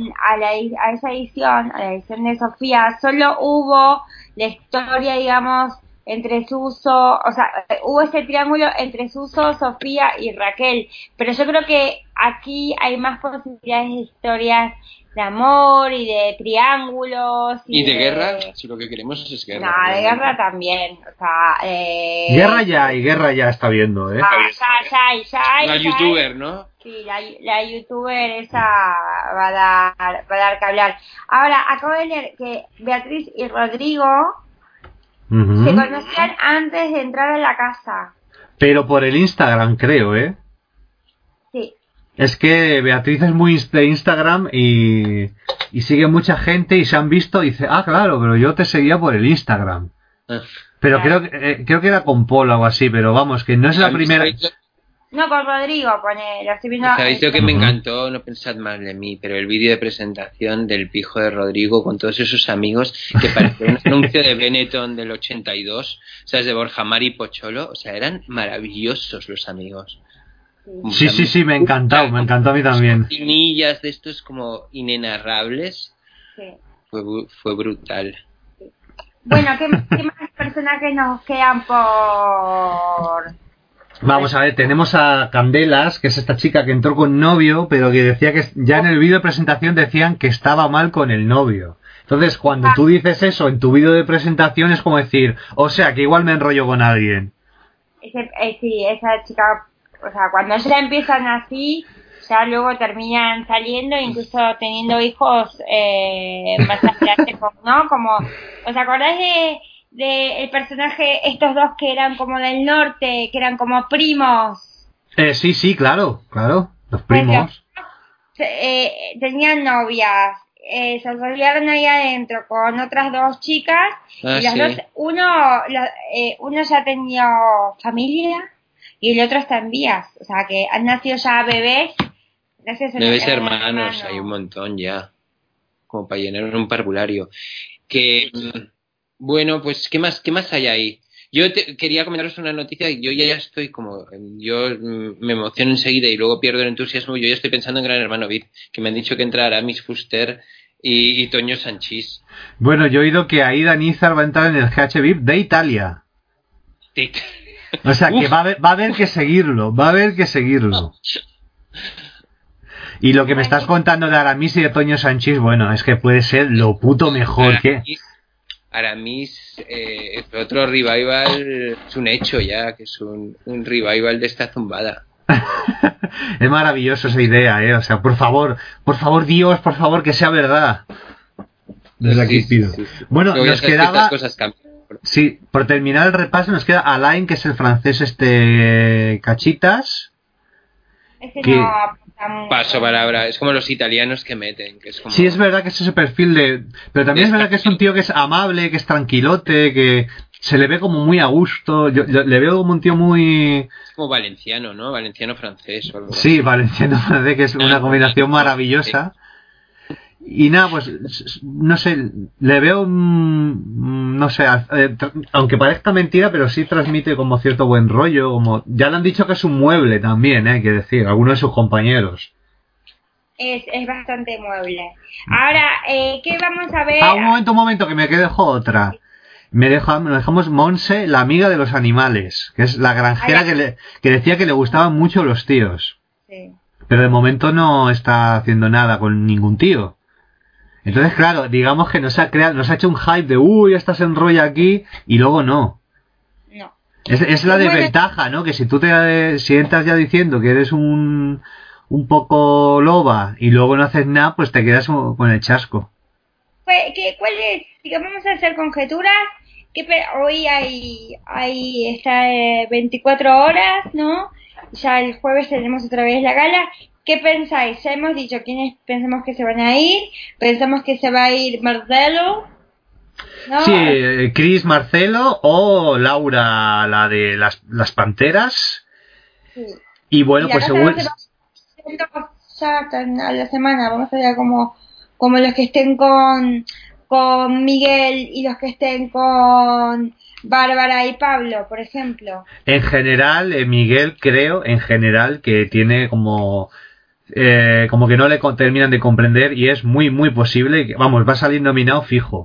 E: a esa edición, a la edición de Sofía, solo hubo la historia, digamos, entre Suso, o sea, hubo ese triángulo entre Suso, Sofía y Raquel, pero yo creo que aquí hay más posibilidades de historias de amor y de triángulos
D: y de guerra, si lo que queremos es guerra.
E: No, de guerra también, o sea,
C: guerra ya está viendo, ¿eh?
E: Ya.
D: La youtuber, ¿no?
E: Sí, la youtuber esa va a dar que hablar. Ahora, acabo de leer que Beatriz y Rodrigo se conocían antes de entrar a la casa.
C: Pero por el Instagram, creo, ¿eh?
E: Sí.
C: Es que Beatriz es muy de Instagram y sigue mucha gente y se han visto y dice, claro, pero yo te seguía por el Instagram. Pero claro. creo que era con Paul o algo así, pero vamos, que no es la primera...
E: No, con Rodrigo, lo estoy viendo...
D: ¿Sabéis lo que me encantó? No pensad mal de mí, pero el vídeo de presentación del pijo de Rodrigo con todos esos amigos que parecía un anuncio de Benetton del 82, ¿sabes? De Borja Mari y Pocholo, o sea, eran maravillosos los amigos.
C: Sí, me encantó a mí también.
D: Pinillas de estos como inenarrables.
E: Sí.
D: Fue brutal.
E: Sí. Bueno, ¿qué más personajes nos quedan por...?
C: Vamos a ver, tenemos a Candelas, que es esta chica que entró con novio, pero que decía que ya en el vídeo de presentación decían que estaba mal con el novio. Entonces, cuando tú dices eso en tu vídeo de presentación es como decir, o sea, que igual me enrollo con alguien.
E: Sí, esa chica, o sea, cuando ya empiezan así, ya luego terminan saliendo, incluso teniendo hijos más adelante, ¿no? Como, ¿os acordáis de el personaje, estos dos que eran como del norte, que eran como primos?
C: Sí, claro, los primos.
E: Tenían novias, se asociaron ahí adentro con otras dos chicas, y los dos, uno ya tenía familia y el otro está en vías, o sea que han nacido ya bebés.
D: Bebés hermanos, hay un montón ya. como para llenar un parvulario. Que, bueno, pues, ¿qué más hay ahí? Yo quería comentaros una noticia. Yo ya estoy como... Yo me emociono enseguida y luego pierdo el entusiasmo. Yo ya estoy pensando en Gran Hermano VIP, que me han dicho que entrará Miss Fuster y Toño Sanchís.
C: Bueno, yo he oído que Aida Nízar va a entrar en el GH VIP de Italia.
D: Sí.
C: O sea, que va a haber que seguirlo. Y lo que me estás contando de Aramis y de Toño Sanchís, bueno, es que puede ser lo puto mejor que...
D: Aramis, otro revival, es un hecho ya, que es un revival de esta zumbada.
C: Es maravilloso esa idea, o sea, por favor, Dios, por favor, que sea verdad. Desde aquí pido. Sí. Bueno,
D: luego
C: nos quedaba... Sí, por terminar el repaso nos queda Alain, que es el francés Cachitas.
E: Que... no...
D: Paso palabra, es como los italianos que meten, que es como...
C: Sí, es verdad que es ese perfil de... Pero también es verdad que es un tío que es amable, que es tranquilote, que se le ve como muy a gusto. Yo le veo como un tío muy...
D: Es como valenciano, ¿no? Valenciano francés o algo
C: sí,
D: así.
C: Valenciano francés, que es una combinación maravillosa. Y nada, pues, no sé, le veo, no sé, aunque parezca mentira, pero sí transmite como cierto buen rollo, como ya le han dicho que es un mueble también, hay que decir, algunos de sus compañeros.
E: Es bastante mueble. Ahora, ¿qué vamos a ver?
C: Un momento, que me dejo otra. Nos dejamos Monse, la amiga de los animales, que es la granjera que decía que le gustaban mucho los tíos.
E: Sí.
C: Pero de momento no está haciendo nada con ningún tío. Entonces, claro, digamos que nos ha hecho un hype de ya estás en rollo aquí, y luego no.
E: No.
C: Es la desventaja, ¿no? Que si tú si entras ya diciendo que eres un poco loba y luego no haces nada, pues te quedas con el chasco.
E: ¿Cuál es? Vamos a hacer conjeturas. Que hoy está 24 horas, ¿no? Ya el jueves tenemos otra vez la gala. ¿Qué pensáis? Ya hemos dicho quiénes pensamos que se van a ir. Pensamos que se va a ir Marcelo, ¿no?
C: Sí, Chris, Marcelo o Laura, la de las Panteras.
E: Sí.
C: Y bueno, pues seguro...
E: Ya a la semana vamos a ver como los que estén con Miguel y los que estén con Bárbara y Pablo, por ejemplo.
C: En general, Miguel creo, que tiene como que no le terminan de comprender y es muy, muy posible que, vamos, va a salir nominado fijo.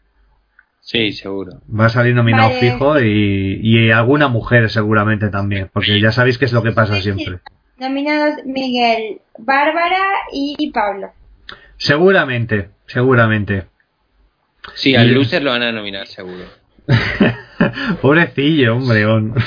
D: Sí, seguro.
C: Va a salir nominado fijo y alguna mujer seguramente también, porque ya sabéis que es lo que pasa siempre.
E: Nominados Miguel, Bárbara y Pablo.
C: Seguramente.
D: Sí, al loser lo van a nominar seguro.
C: Pobrecillo, hombre.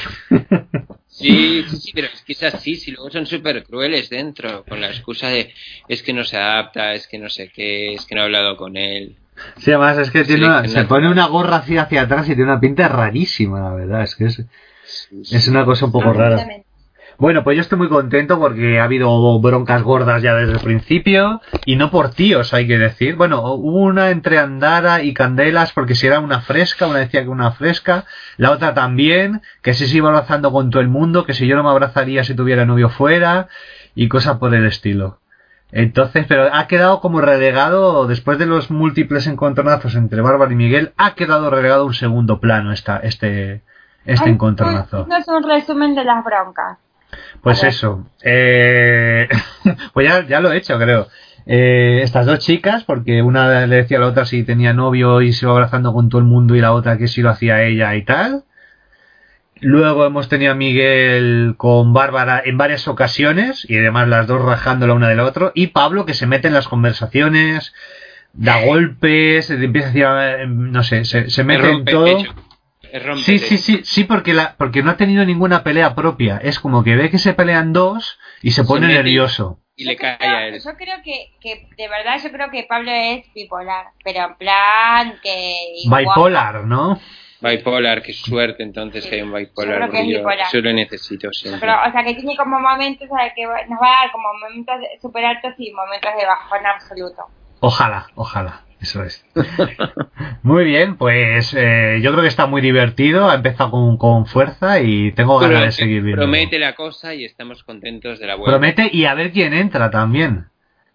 D: Sí, pero es que es así, si luego son súper crueles dentro, con la excusa de es que no se adapta, es que no sé qué, es que no he hablado con él.
C: Sí, además es que se pone una gorra así hacia atrás y tiene una pinta rarísima, la verdad, es que es una cosa un poco rara. Bueno, pues yo estoy muy contento porque ha habido broncas gordas ya desde el principio y no por tíos, hay que decir. Bueno, hubo una entre Andara y Candelas porque si era una fresca, una decía que una fresca, la otra también, que si se iba abrazando con todo el mundo, que si yo no me abrazaría si tuviera novio fuera y cosas por el estilo. Entonces, pero ha quedado como relegado, después de los múltiples encontronazos entre Bárbara y Miguel, ha quedado relegado a un segundo plano este encontronazo.
E: No es un resumen de las broncas.
C: Pues eso, pues ya lo he hecho, creo. Estas dos chicas, porque una le decía a la otra si tenía novio y se iba abrazando con todo el mundo y la otra que si lo hacía ella y tal. Luego hemos tenido a Miguel con Bárbara en varias ocasiones y además las dos rajando la una de la otra. Y Pablo que se mete en las conversaciones, da golpes, empieza a decir, no sé, se mete en todo. Sí, porque no ha tenido ninguna pelea propia. Es como que ve que se pelean dos y se pone nervioso.
D: Y le cae a él.
E: Yo creo que de verdad, yo creo que Pablo es bipolar. Pero en plan que...
C: Bipolar, ¿no?
D: Bipolar, qué suerte entonces que hay un bipolar.
E: Yo creo que es bipolar.
D: Eso lo necesito siempre.
E: Pero, o sea, que tiene como momentos, o sea, que nos va a dar como momentos super altos y momentos de bajón absoluto.
C: Ojalá, eso es. Muy bien, pues yo creo que está muy divertido, ha empezado con fuerza y tengo ganas de seguir viendo.
D: Promete la cosa y estamos contentos de la vuelta.
C: Promete y a ver quién entra también.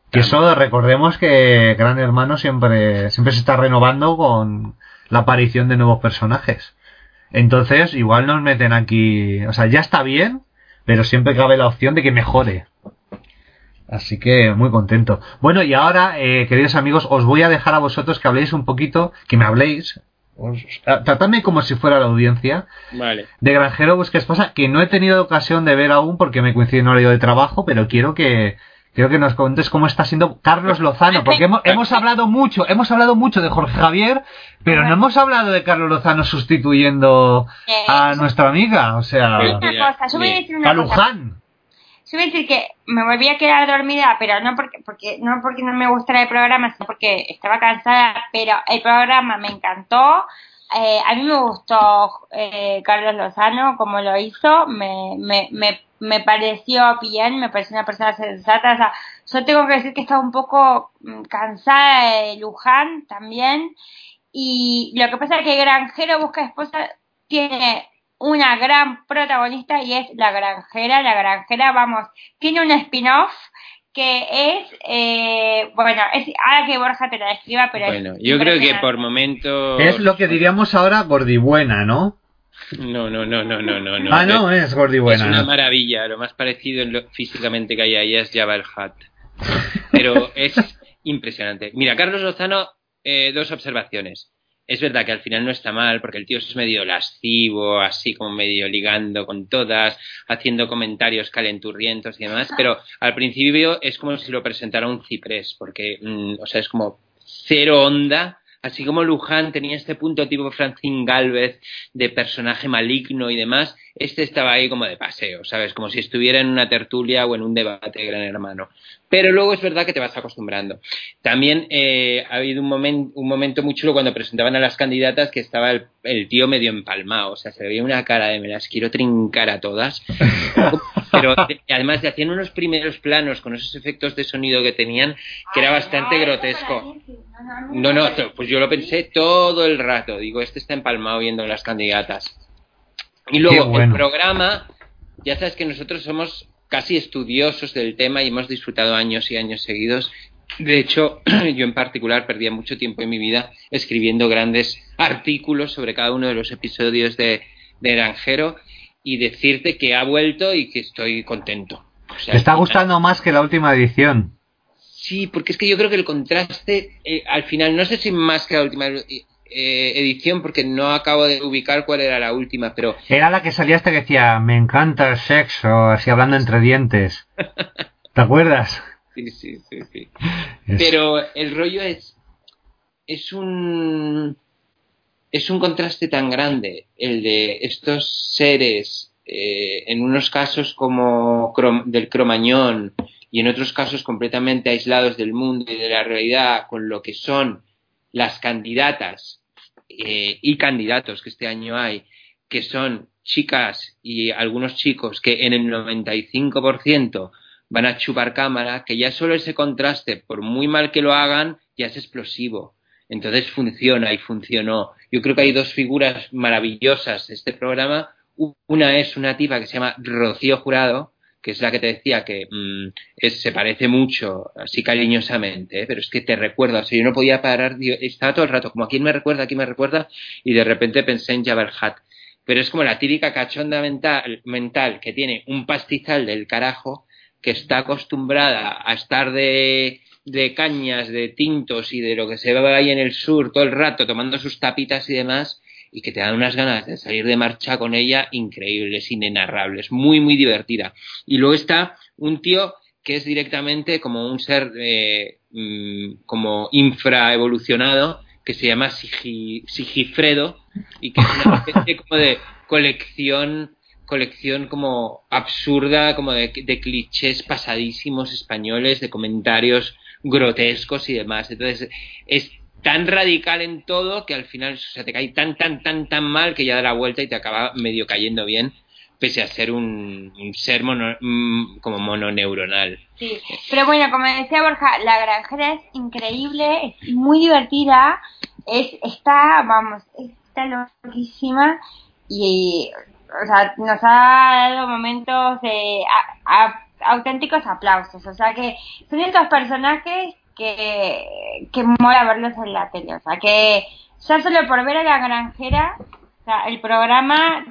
C: Que eso, recordemos que Gran Hermano siempre se está renovando con la aparición de nuevos personajes. Entonces, igual nos meten aquí... O sea, ya está bien, pero siempre cabe la opción de que mejore. Así que muy contento. Bueno, y ahora, queridos amigos, os voy a dejar a vosotros que habléis un poquito, que me habléis... Tratadme como si fuera la audiencia.
D: Vale.
C: De Granjero Busca Esposa, que no he tenido ocasión de ver aún porque me coincide en horario de trabajo, pero quiero que nos contes cómo está siendo Carlos Lozano, porque hemos hablado mucho de Jorge Javier, pero no hemos hablado de Carlos Lozano sustituyendo a nuestra amiga, o sea,
E: Una cosa, yo voy a decir una
C: a
E: cosa.
C: Luján.
E: Yo voy a decir que me volví a quedar dormida, pero no porque no me gustara el programa, sino porque estaba cansada, pero el programa me encantó. A mí me gustó Carlos Lozano, como lo hizo, me pareció bien, me pareció una persona sensata. O sea, yo tengo que decir que estaba un poco cansada de Luján también. Y lo que pasa es que Granjero Busca Esposa tiene una gran protagonista y es la granjera. La granjera, vamos, tiene un spin-off que es, ahora que Borja te la describa, pero
D: bueno,
E: es
D: yo creo que
E: impresionante.
D: por momentos...
C: Es lo que diríamos ahora gordibuena, ¿no?
D: No.
C: Ah, no, es gordibuena.
D: Es una
C: ¿no?
D: maravilla, lo más parecido físicamente que hay ahí es Jabba el Hutt. Pero es impresionante. Mira, Carlos Lozano, dos observaciones. Es verdad que al final no está mal, porque el tío es medio lascivo, así como medio ligando con todas, haciendo comentarios calenturrientos y demás, pero al principio es como si lo presentara un ciprés, porque, es como cero onda. Así como Luján tenía este punto tipo Francine Gálvez de personaje maligno y demás, este estaba ahí como de paseo, ¿sabes? Como si estuviera en una tertulia o en un debate de Gran Hermano. Pero luego es verdad que te vas acostumbrando. También ha habido un momento muy chulo cuando presentaban a las candidatas que estaba el tío medio empalmado, o sea, se le veía una cara de me las quiero trincar a todas. Pero además te hacían unos primeros planos con esos efectos de sonido que tenían que era bastante grotesco. No, pues yo lo pensé todo el rato. Digo, este está empalmado viendo las candidatas. Y luego
C: bueno.
D: El programa, ya sabes que nosotros somos casi estudiosos del tema y hemos disfrutado años y años seguidos. De hecho, yo en particular perdía mucho tiempo en mi vida escribiendo grandes artículos sobre cada uno de los episodios de Granjero y decirte que ha vuelto y que estoy contento. O sea,
C: ¿Te está gustando más que la última edición?
D: Sí, porque es que yo creo que el contraste, al final, no sé si más que la última edición, porque no acabo de ubicar cuál era la última, pero...
C: Era la que salía hasta que decía, me encanta el sexo, así hablando entre dientes. ¿Te acuerdas?
D: Sí. Pero el rollo es un contraste tan grande, el de estos seres, en unos casos como del Cromañón, y en otros casos completamente aislados del mundo y de la realidad, con lo que son las candidatas y candidatos que este año hay, que son chicas y algunos chicos que en el 95% van a chupar cámara, que ya solo ese contraste, por muy mal que lo hagan, ya es explosivo. Entonces funciona y funcionó. Yo creo que hay dos figuras maravillosas de este programa. Una es una tipa que se llama Rocío Jurado, que es la que te decía que se parece mucho, así cariñosamente, pero es que te recuerda, o sea, yo no podía parar, estaba todo el rato como, ¿a quién me recuerda? Y de repente pensé en Jabba el Hutt. Pero es como la típica cachonda mental que tiene un pastizal del carajo, que está acostumbrada a estar de cañas, de tintos y de lo que se ve ahí en el sur todo el rato, tomando sus tapitas y demás, y que te dan unas ganas de salir de marcha con ella increíbles, inenarrables, muy, muy divertida. Y luego está un tío que es directamente como un ser como infraevolucionado, que se llama Sigifredo, y que es una especie como de colección como absurda, como de clichés pasadísimos españoles, de comentarios grotescos y demás. Entonces es tan radical en todo que al final, o sea, te cae tan mal que ya da la vuelta y te acaba medio cayendo bien, pese a ser un ser como mononeuronal.
E: Sí, pero bueno, como decía Borja, La Granjera es increíble, es muy divertida, está loquísima y, o sea, nos ha dado momentos de auténticos aplausos. O sea que son estos personajes que mola verlos en la tele. O sea que ya solo por ver a la granjera, o sea, el programa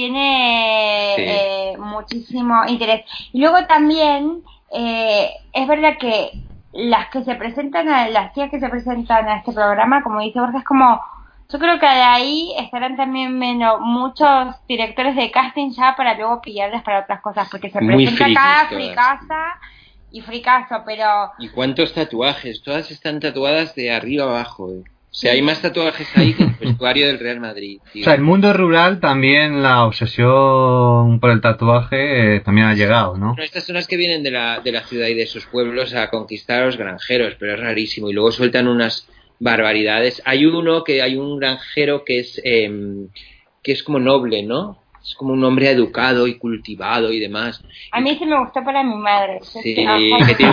E: tiene muchísimo interés. Y luego también es verdad que las tías que se presentan a este programa, como dice Borja, es como, yo creo que de ahí estarán también muchos directores de casting ya para luego pillarles para otras cosas, porque se
D: Muy
E: presenta cada
D: frikis
E: fricaza y fricazo, pero...
D: ¿Y cuántos tatuajes? Todas están tatuadas de arriba abajo. O sea, hay más tatuajes ahí que en el vestuario del Real Madrid, tío.
C: O sea, el mundo rural también, la obsesión por el tatuaje también ha llegado, ¿no?
D: Bueno, estas son las que vienen de la ciudad y de sus pueblos a conquistar a los granjeros, pero es rarísimo. Y luego sueltan unas barbaridades. Hay un granjero que es como noble, ¿no? Es como un hombre educado y cultivado y demás.
E: A mí sí me gustó para mi madre.
D: Sí, que tiene...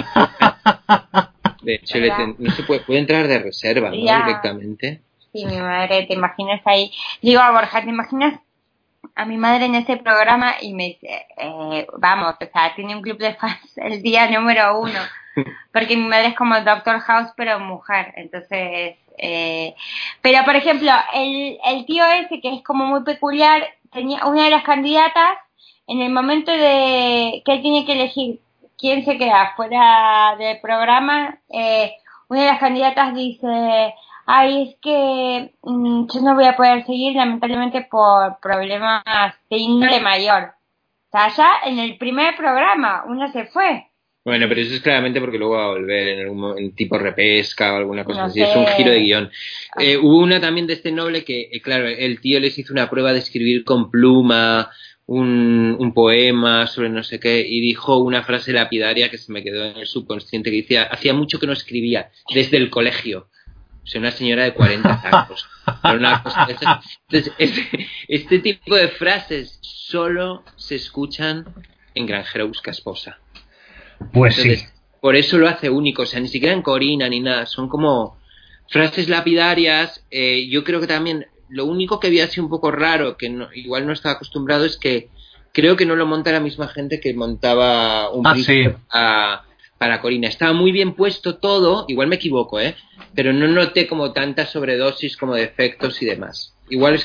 D: De hecho, no se puede entrar de reserva, ¿no?
E: Ya.
D: Directamente.
E: Sí, mi madre, te imaginas ahí. Digo a Borja, ¿te imaginas a mi madre en ese programa? Y me dice, vamos, o sea, tiene un club de fans el día número 1. Porque mi madre es como el Doctor House, pero mujer. Entonces, pero por ejemplo, el tío ese que es como muy peculiar, tenía una de las candidatas, en el momento de que él tiene que elegir quién se queda fuera del programa, una de las candidatas dice, ay, es que yo no voy a poder seguir lamentablemente por problemas de índole mayor. O sea, ya en el primer programa una se fue.
D: Bueno, pero eso es claramente porque luego va a volver en tipo repesca o alguna cosa
E: No
D: así.
E: sé.
D: Es un giro de guión. Hubo una también de este noble que, claro, el tío les hizo una prueba de escribir con pluma un poema sobre no sé qué y dijo una frase lapidaria que se me quedó en el subconsciente que decía, hacía mucho que no escribía, desde el colegio. O sea, una señora de 40 años. Una cosa de esas. Entonces, este tipo de frases solo se escuchan en Granjero Busca Esposa.
C: Pues
D: Entonces,
C: sí.
D: por eso lo hace único. O sea, ni siquiera en Corina ni nada. Son como frases lapidarias. Yo creo que también lo único que había sido un poco raro, que igual no estaba acostumbrado, es que creo que no lo monta la misma gente que montaba un
C: sí.
D: para Corina. Estaba muy bien puesto todo, igual me equivoco, pero no noté como tanta sobredosis como de efectos y demás. Igual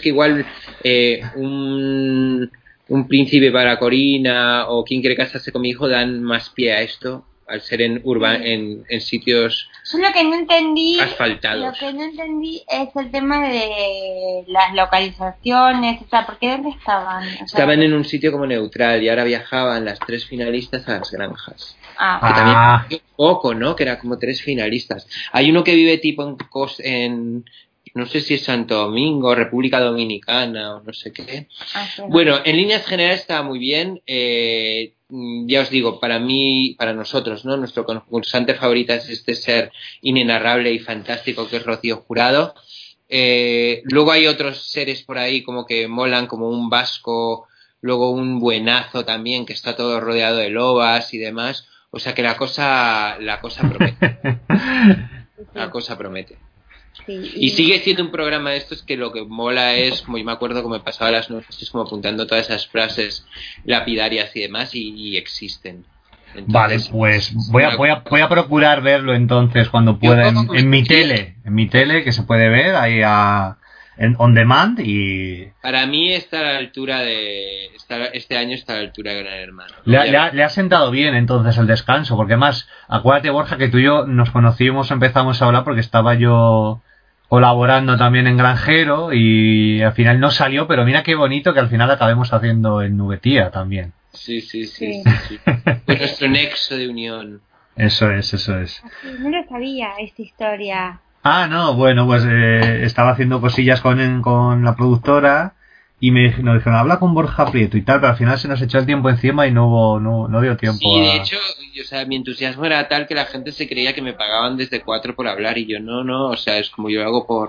D: un príncipe para Corina o Quién quiere casarse con mi hijo dan más pie a esto al ser en sitios
E: Yo lo que no entendí
D: asfaltados.
E: es el tema de las localizaciones, o sea, ¿porque dónde estaban? O sea,
D: Estaban en un sitio como neutral y ahora viajaban las 3 finalistas a las granjas. Que también un poco, ¿no? Que era como 3 finalistas. Hay uno que vive tipo en no sé si es Santo Domingo, República Dominicana o no sé qué.
E: sí.
D: Bueno, en líneas generales estaba muy bien. Ya os digo, para mí, para nosotros, ¿no? Nuestro concursante favorita es este ser inenarrable y fantástico que es Rocío Jurado. Luego hay otros seres por ahí como que molan, como un vasco, luego un buenazo también que está todo rodeado de lobas y demás. O sea que la cosa promete. La cosa promete.
E: Sí,
D: y sigue siendo un programa de estos que lo que mola es, como yo me acuerdo como me pasaba las noches como apuntando todas esas frases lapidarias y demás y existen. Entonces,
C: vale, pues voy a procurar verlo entonces cuando pueda en mi tele que se puede ver ahí en on demand y
D: para mí está a la altura este año está a la altura de Gran Hermano.
C: Le ha sentado bien entonces el descanso, porque más acuérdate, Borja, que tú y yo nos conocimos, empezamos a hablar porque estaba yo colaborando también en Granjero y al final no salió, pero mira qué bonito que al final acabemos haciendo en Nubetía también.
D: Sí. Fue nuestro nexo de unión.
C: Eso es.
E: No lo sabía esta historia.
C: No, bueno, pues estaba haciendo cosillas con la productora y nos dijeron, habla con Borja Prieto y tal, pero al final se nos echó el tiempo encima y no dio tiempo.
D: Sí, de hecho, o sea, mi entusiasmo era tal que la gente se creía que me pagaban desde 4 por hablar y yo no, o sea, es como yo lo hago por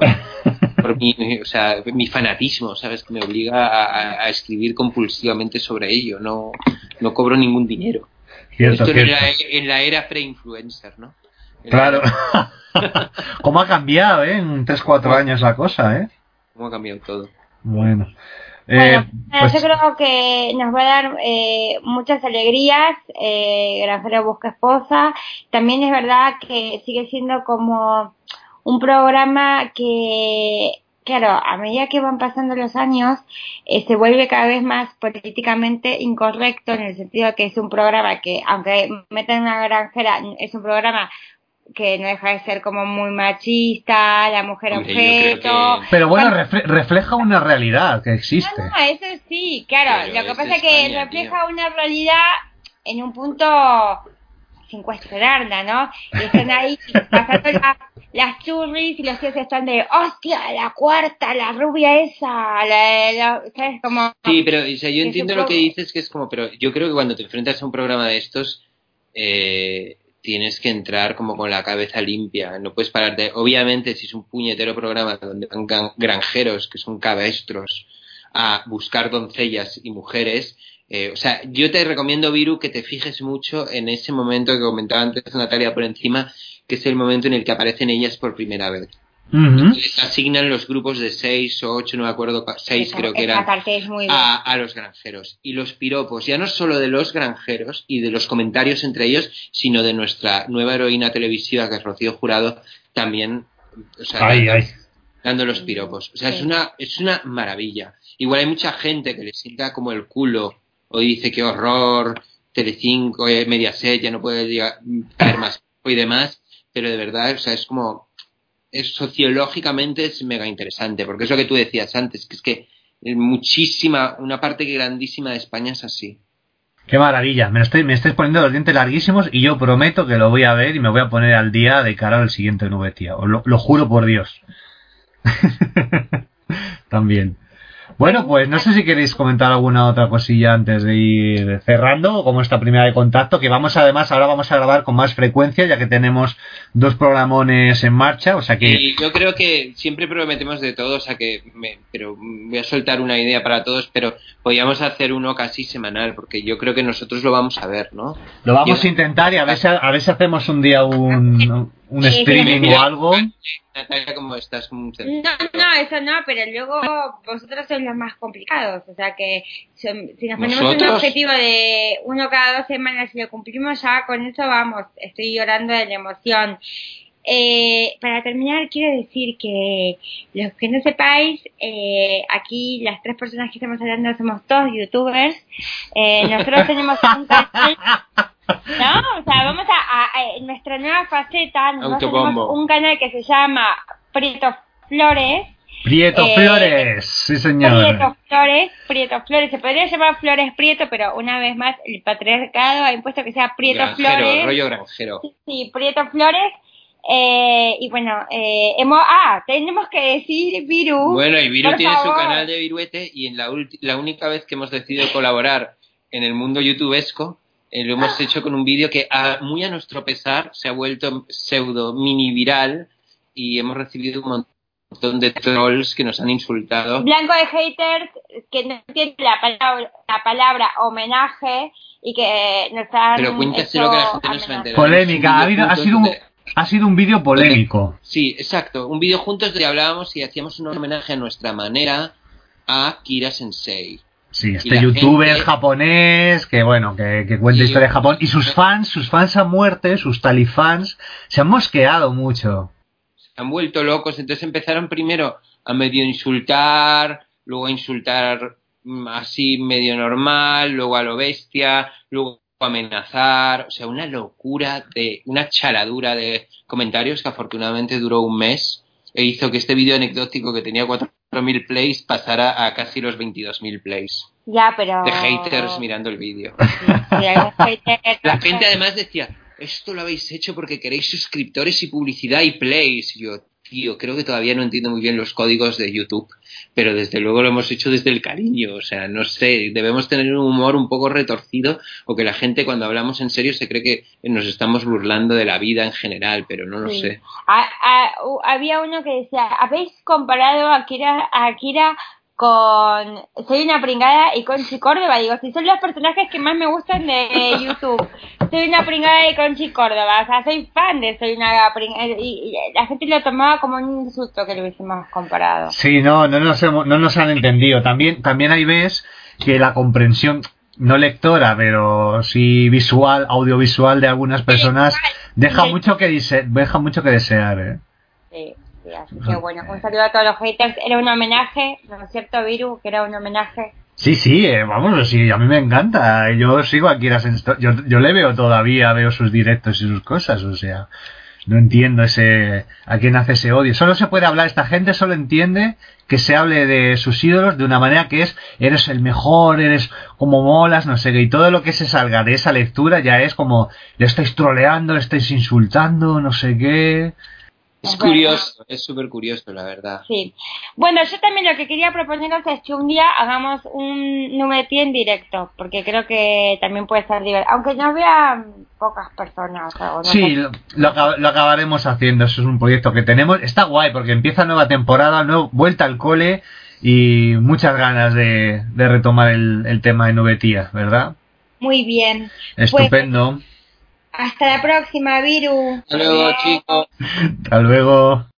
D: mi fanatismo, ¿sabes? Que me obliga a escribir compulsivamente sobre ello, no cobro ningún dinero.
C: Cierto.
D: En la era pre-influencer, ¿no?
C: Claro. ¿Cómo ha cambiado, en 3-4 años la cosa,
D: ¿Cómo ha cambiado todo?
C: Bueno.
E: Bueno,
C: Pues
E: yo creo que nos va a dar muchas alegrías. Granjero busca esposa. También es verdad que sigue siendo como un programa que, claro, a medida que van pasando los años, se vuelve cada vez más políticamente incorrecto en el sentido de que es un programa que, aunque metan una granjera, es un programa que no deja de ser como muy machista, la mujer
D: Hombre, yo creo
E: objeto.
D: que-
C: pero bueno, refleja una realidad que existe.
E: No, eso sí, claro.
D: Pero
E: Lo que
D: es
E: pasa
D: de
E: es que
D: España,
E: refleja una realidad en un punto sin cuestionarla, ¿no? Y están ahí pasando las churris y los tíos están de, hostia, la cuarta, la rubia esa, ¿sabes? Como
D: Sí, pero o sea, yo
E: que
D: entiendo lo que dices, que es como, pero yo creo que cuando te enfrentas a un programa de estos, tienes que entrar como con la cabeza limpia, no puedes pararte. Obviamente, si es un puñetero programa donde van granjeros, que son cabestros, a buscar doncellas y mujeres, o sea, yo te recomiendo, Viru, que te fijes mucho en ese momento que comentaba antes Natalia por encima, que es el momento en el que aparecen ellas por primera vez.
C: Ujú.
D: Les asignan los grupos de 6 o 8, no me acuerdo, 6
E: esa,
D: creo que
E: esa
D: eran,
E: parte es muy bien.
D: a los granjeros. Y los piropos, ya no solo de los granjeros y de los comentarios entre ellos, sino de nuestra nueva heroína televisiva, que es Rocío Jurado, también, o sea,
C: Ay, ay.
D: dando los piropos. O sea,
E: Sí.
D: es una maravilla. Igual hay mucha gente que le sienta como el culo o dice qué horror, Telecinco, Mediaset, ya no puede caer más y demás, pero de verdad, o sea, es como sociológicamente es mega interesante, porque es lo que tú decías antes, que es que una parte grandísima de España es así.
C: Qué maravilla. Me estáis poniendo los dientes larguísimos y yo prometo que lo voy a ver y me voy a poner al día de cara al siguiente nube, tía. Os lo juro por Dios. También. Bueno, pues no sé si queréis comentar alguna otra cosilla antes de ir cerrando, como esta primera de contacto, que ahora vamos a grabar con más frecuencia, ya que tenemos 2 programones en marcha, o sea que...
D: Y yo creo que siempre prometemos de todo, o sea que, pero voy a soltar una idea para todos, pero podríamos hacer uno casi semanal, porque yo creo que nosotros lo vamos a ver, ¿no?
C: Lo vamos a intentar y a ver si hacemos un día un streaming o algo.
D: Natalia, ¿cómo estás?
E: No, eso no, pero luego vosotros sois los más complicados, o sea que si nos ponemos un
D: ¿Nosotros?
E: objetivo de uno cada 2 semanas y lo cumplimos, ya con eso vamos, estoy llorando de la emoción. Para terminar, quiero decir que los que no sepáis, aquí las 3 personas que estamos hablando somos todos youtubers. Nosotros tenemos un canal, ¿no? O sea, vamos a nuestra nueva faceta. Nosotros
D: Autobombo.
E: tenemos un canal que se llama Prieto Flores.
C: Prieto Flores, sí señor.
E: Prieto Flores, se podría llamar Flores Prieto, pero una vez más el patriarcado ha impuesto que sea Prieto
D: Granjero,
E: Flores.
D: rollo granjero.
E: Sí, Prieto Flores. Y bueno, tenemos que decir Viru.
D: Bueno, y Viru
E: por
D: tiene
E: favor.
D: su canal de Viruete y en la única vez que hemos decidido colaborar en el mundo youtubesco, lo hemos hecho con un vídeo que muy a nuestro pesar se ha vuelto pseudo mini viral y hemos recibido un montón de trolls que nos han insultado.
E: Blanco de haters que no entienden la palabra homenaje y que nos han
D: Pero cuéntaselo
E: hecho
D: que la gente no se va a
E: amenazas.
D: enterar.
C: Polémica,
D: Juntos
C: ha sido un vídeo polémico.
D: Sí, exacto. Un vídeo juntos donde hablábamos y hacíamos un homenaje a nuestra manera a Kira Sensei.
C: Sí,
D: Y la
C: youtuber
D: gente-
C: japonés que bueno, que cuenta
D: Y-
C: historia de Japón y sus fans a muerte, sus talifans, se han mosqueado mucho.
D: Han vuelto locos, entonces empezaron primero a medio insultar, luego a insultar así medio normal, luego a lo bestia, luego a amenazar, o sea, una locura una charadura de comentarios que afortunadamente duró un mes e hizo que este vídeo anecdótico que tenía 4.000 plays pasara a casi los 22.000 plays.
E: Ya, pero...
D: De haters mirando el vídeo.
E: Sí, hay haters.
D: La gente además decía, esto lo habéis hecho porque queréis suscriptores y publicidad y plays. Y yo, tío, creo que todavía no entiendo muy bien los códigos de YouTube, pero desde luego lo hemos hecho desde el cariño. O sea, no sé, debemos tener un humor un poco retorcido o que la gente cuando hablamos en serio se cree que nos estamos burlando de la vida en general, pero no lo
E: Sí.
D: sé.
E: Había uno que decía, ¿habéis comparado a Akira con Soy una pringada y Conchi Córdoba. Digo, si son los personajes que más me gustan de YouTube. Soy una pringada y Conchi Córdoba. O sea, soy fan de Soy una pringada. Y la gente lo tomaba como un insulto que lo hubiésemos comparado.
C: Sí, no nos han entendido. También hay veces que la comprensión, no lectora, pero sí visual, audiovisual de algunas personas, deja mucho que desear, ¿eh?
E: Sí. Sí, así que bueno, un saludo a todos los haters. Era un homenaje, ¿no es cierto, Viru? Que era un homenaje.
C: Sí, vamos, sí, a mí me encanta. Yo sigo aquí yo le veo todavía, veo sus directos y sus cosas, o sea, no entiendo a quién hace ese odio. Solo se puede hablar, esta gente solo entiende que se hable de sus ídolos de una manera que eres el mejor, eres como molas, no sé qué, y todo lo que se salga de esa lectura ya es como, le estáis troleando, le estáis insultando, no sé qué.
D: Es curioso, es súper curioso, la verdad.
E: Sí. Bueno, yo también lo que quería proponeros es que un día hagamos un Numetí en directo, porque creo que también puede ser divertido, aunque no vean pocas personas. O no
C: sí, lo acabaremos haciendo, eso es un proyecto que tenemos. Está guay, porque empieza nueva temporada, vuelta al cole y muchas ganas de retomar el tema de Nubetías, ¿verdad?
E: Muy bien.
C: Estupendo.
E: Pues, hasta la próxima, Viru.
D: Hasta luego, chicos.
C: Hasta luego.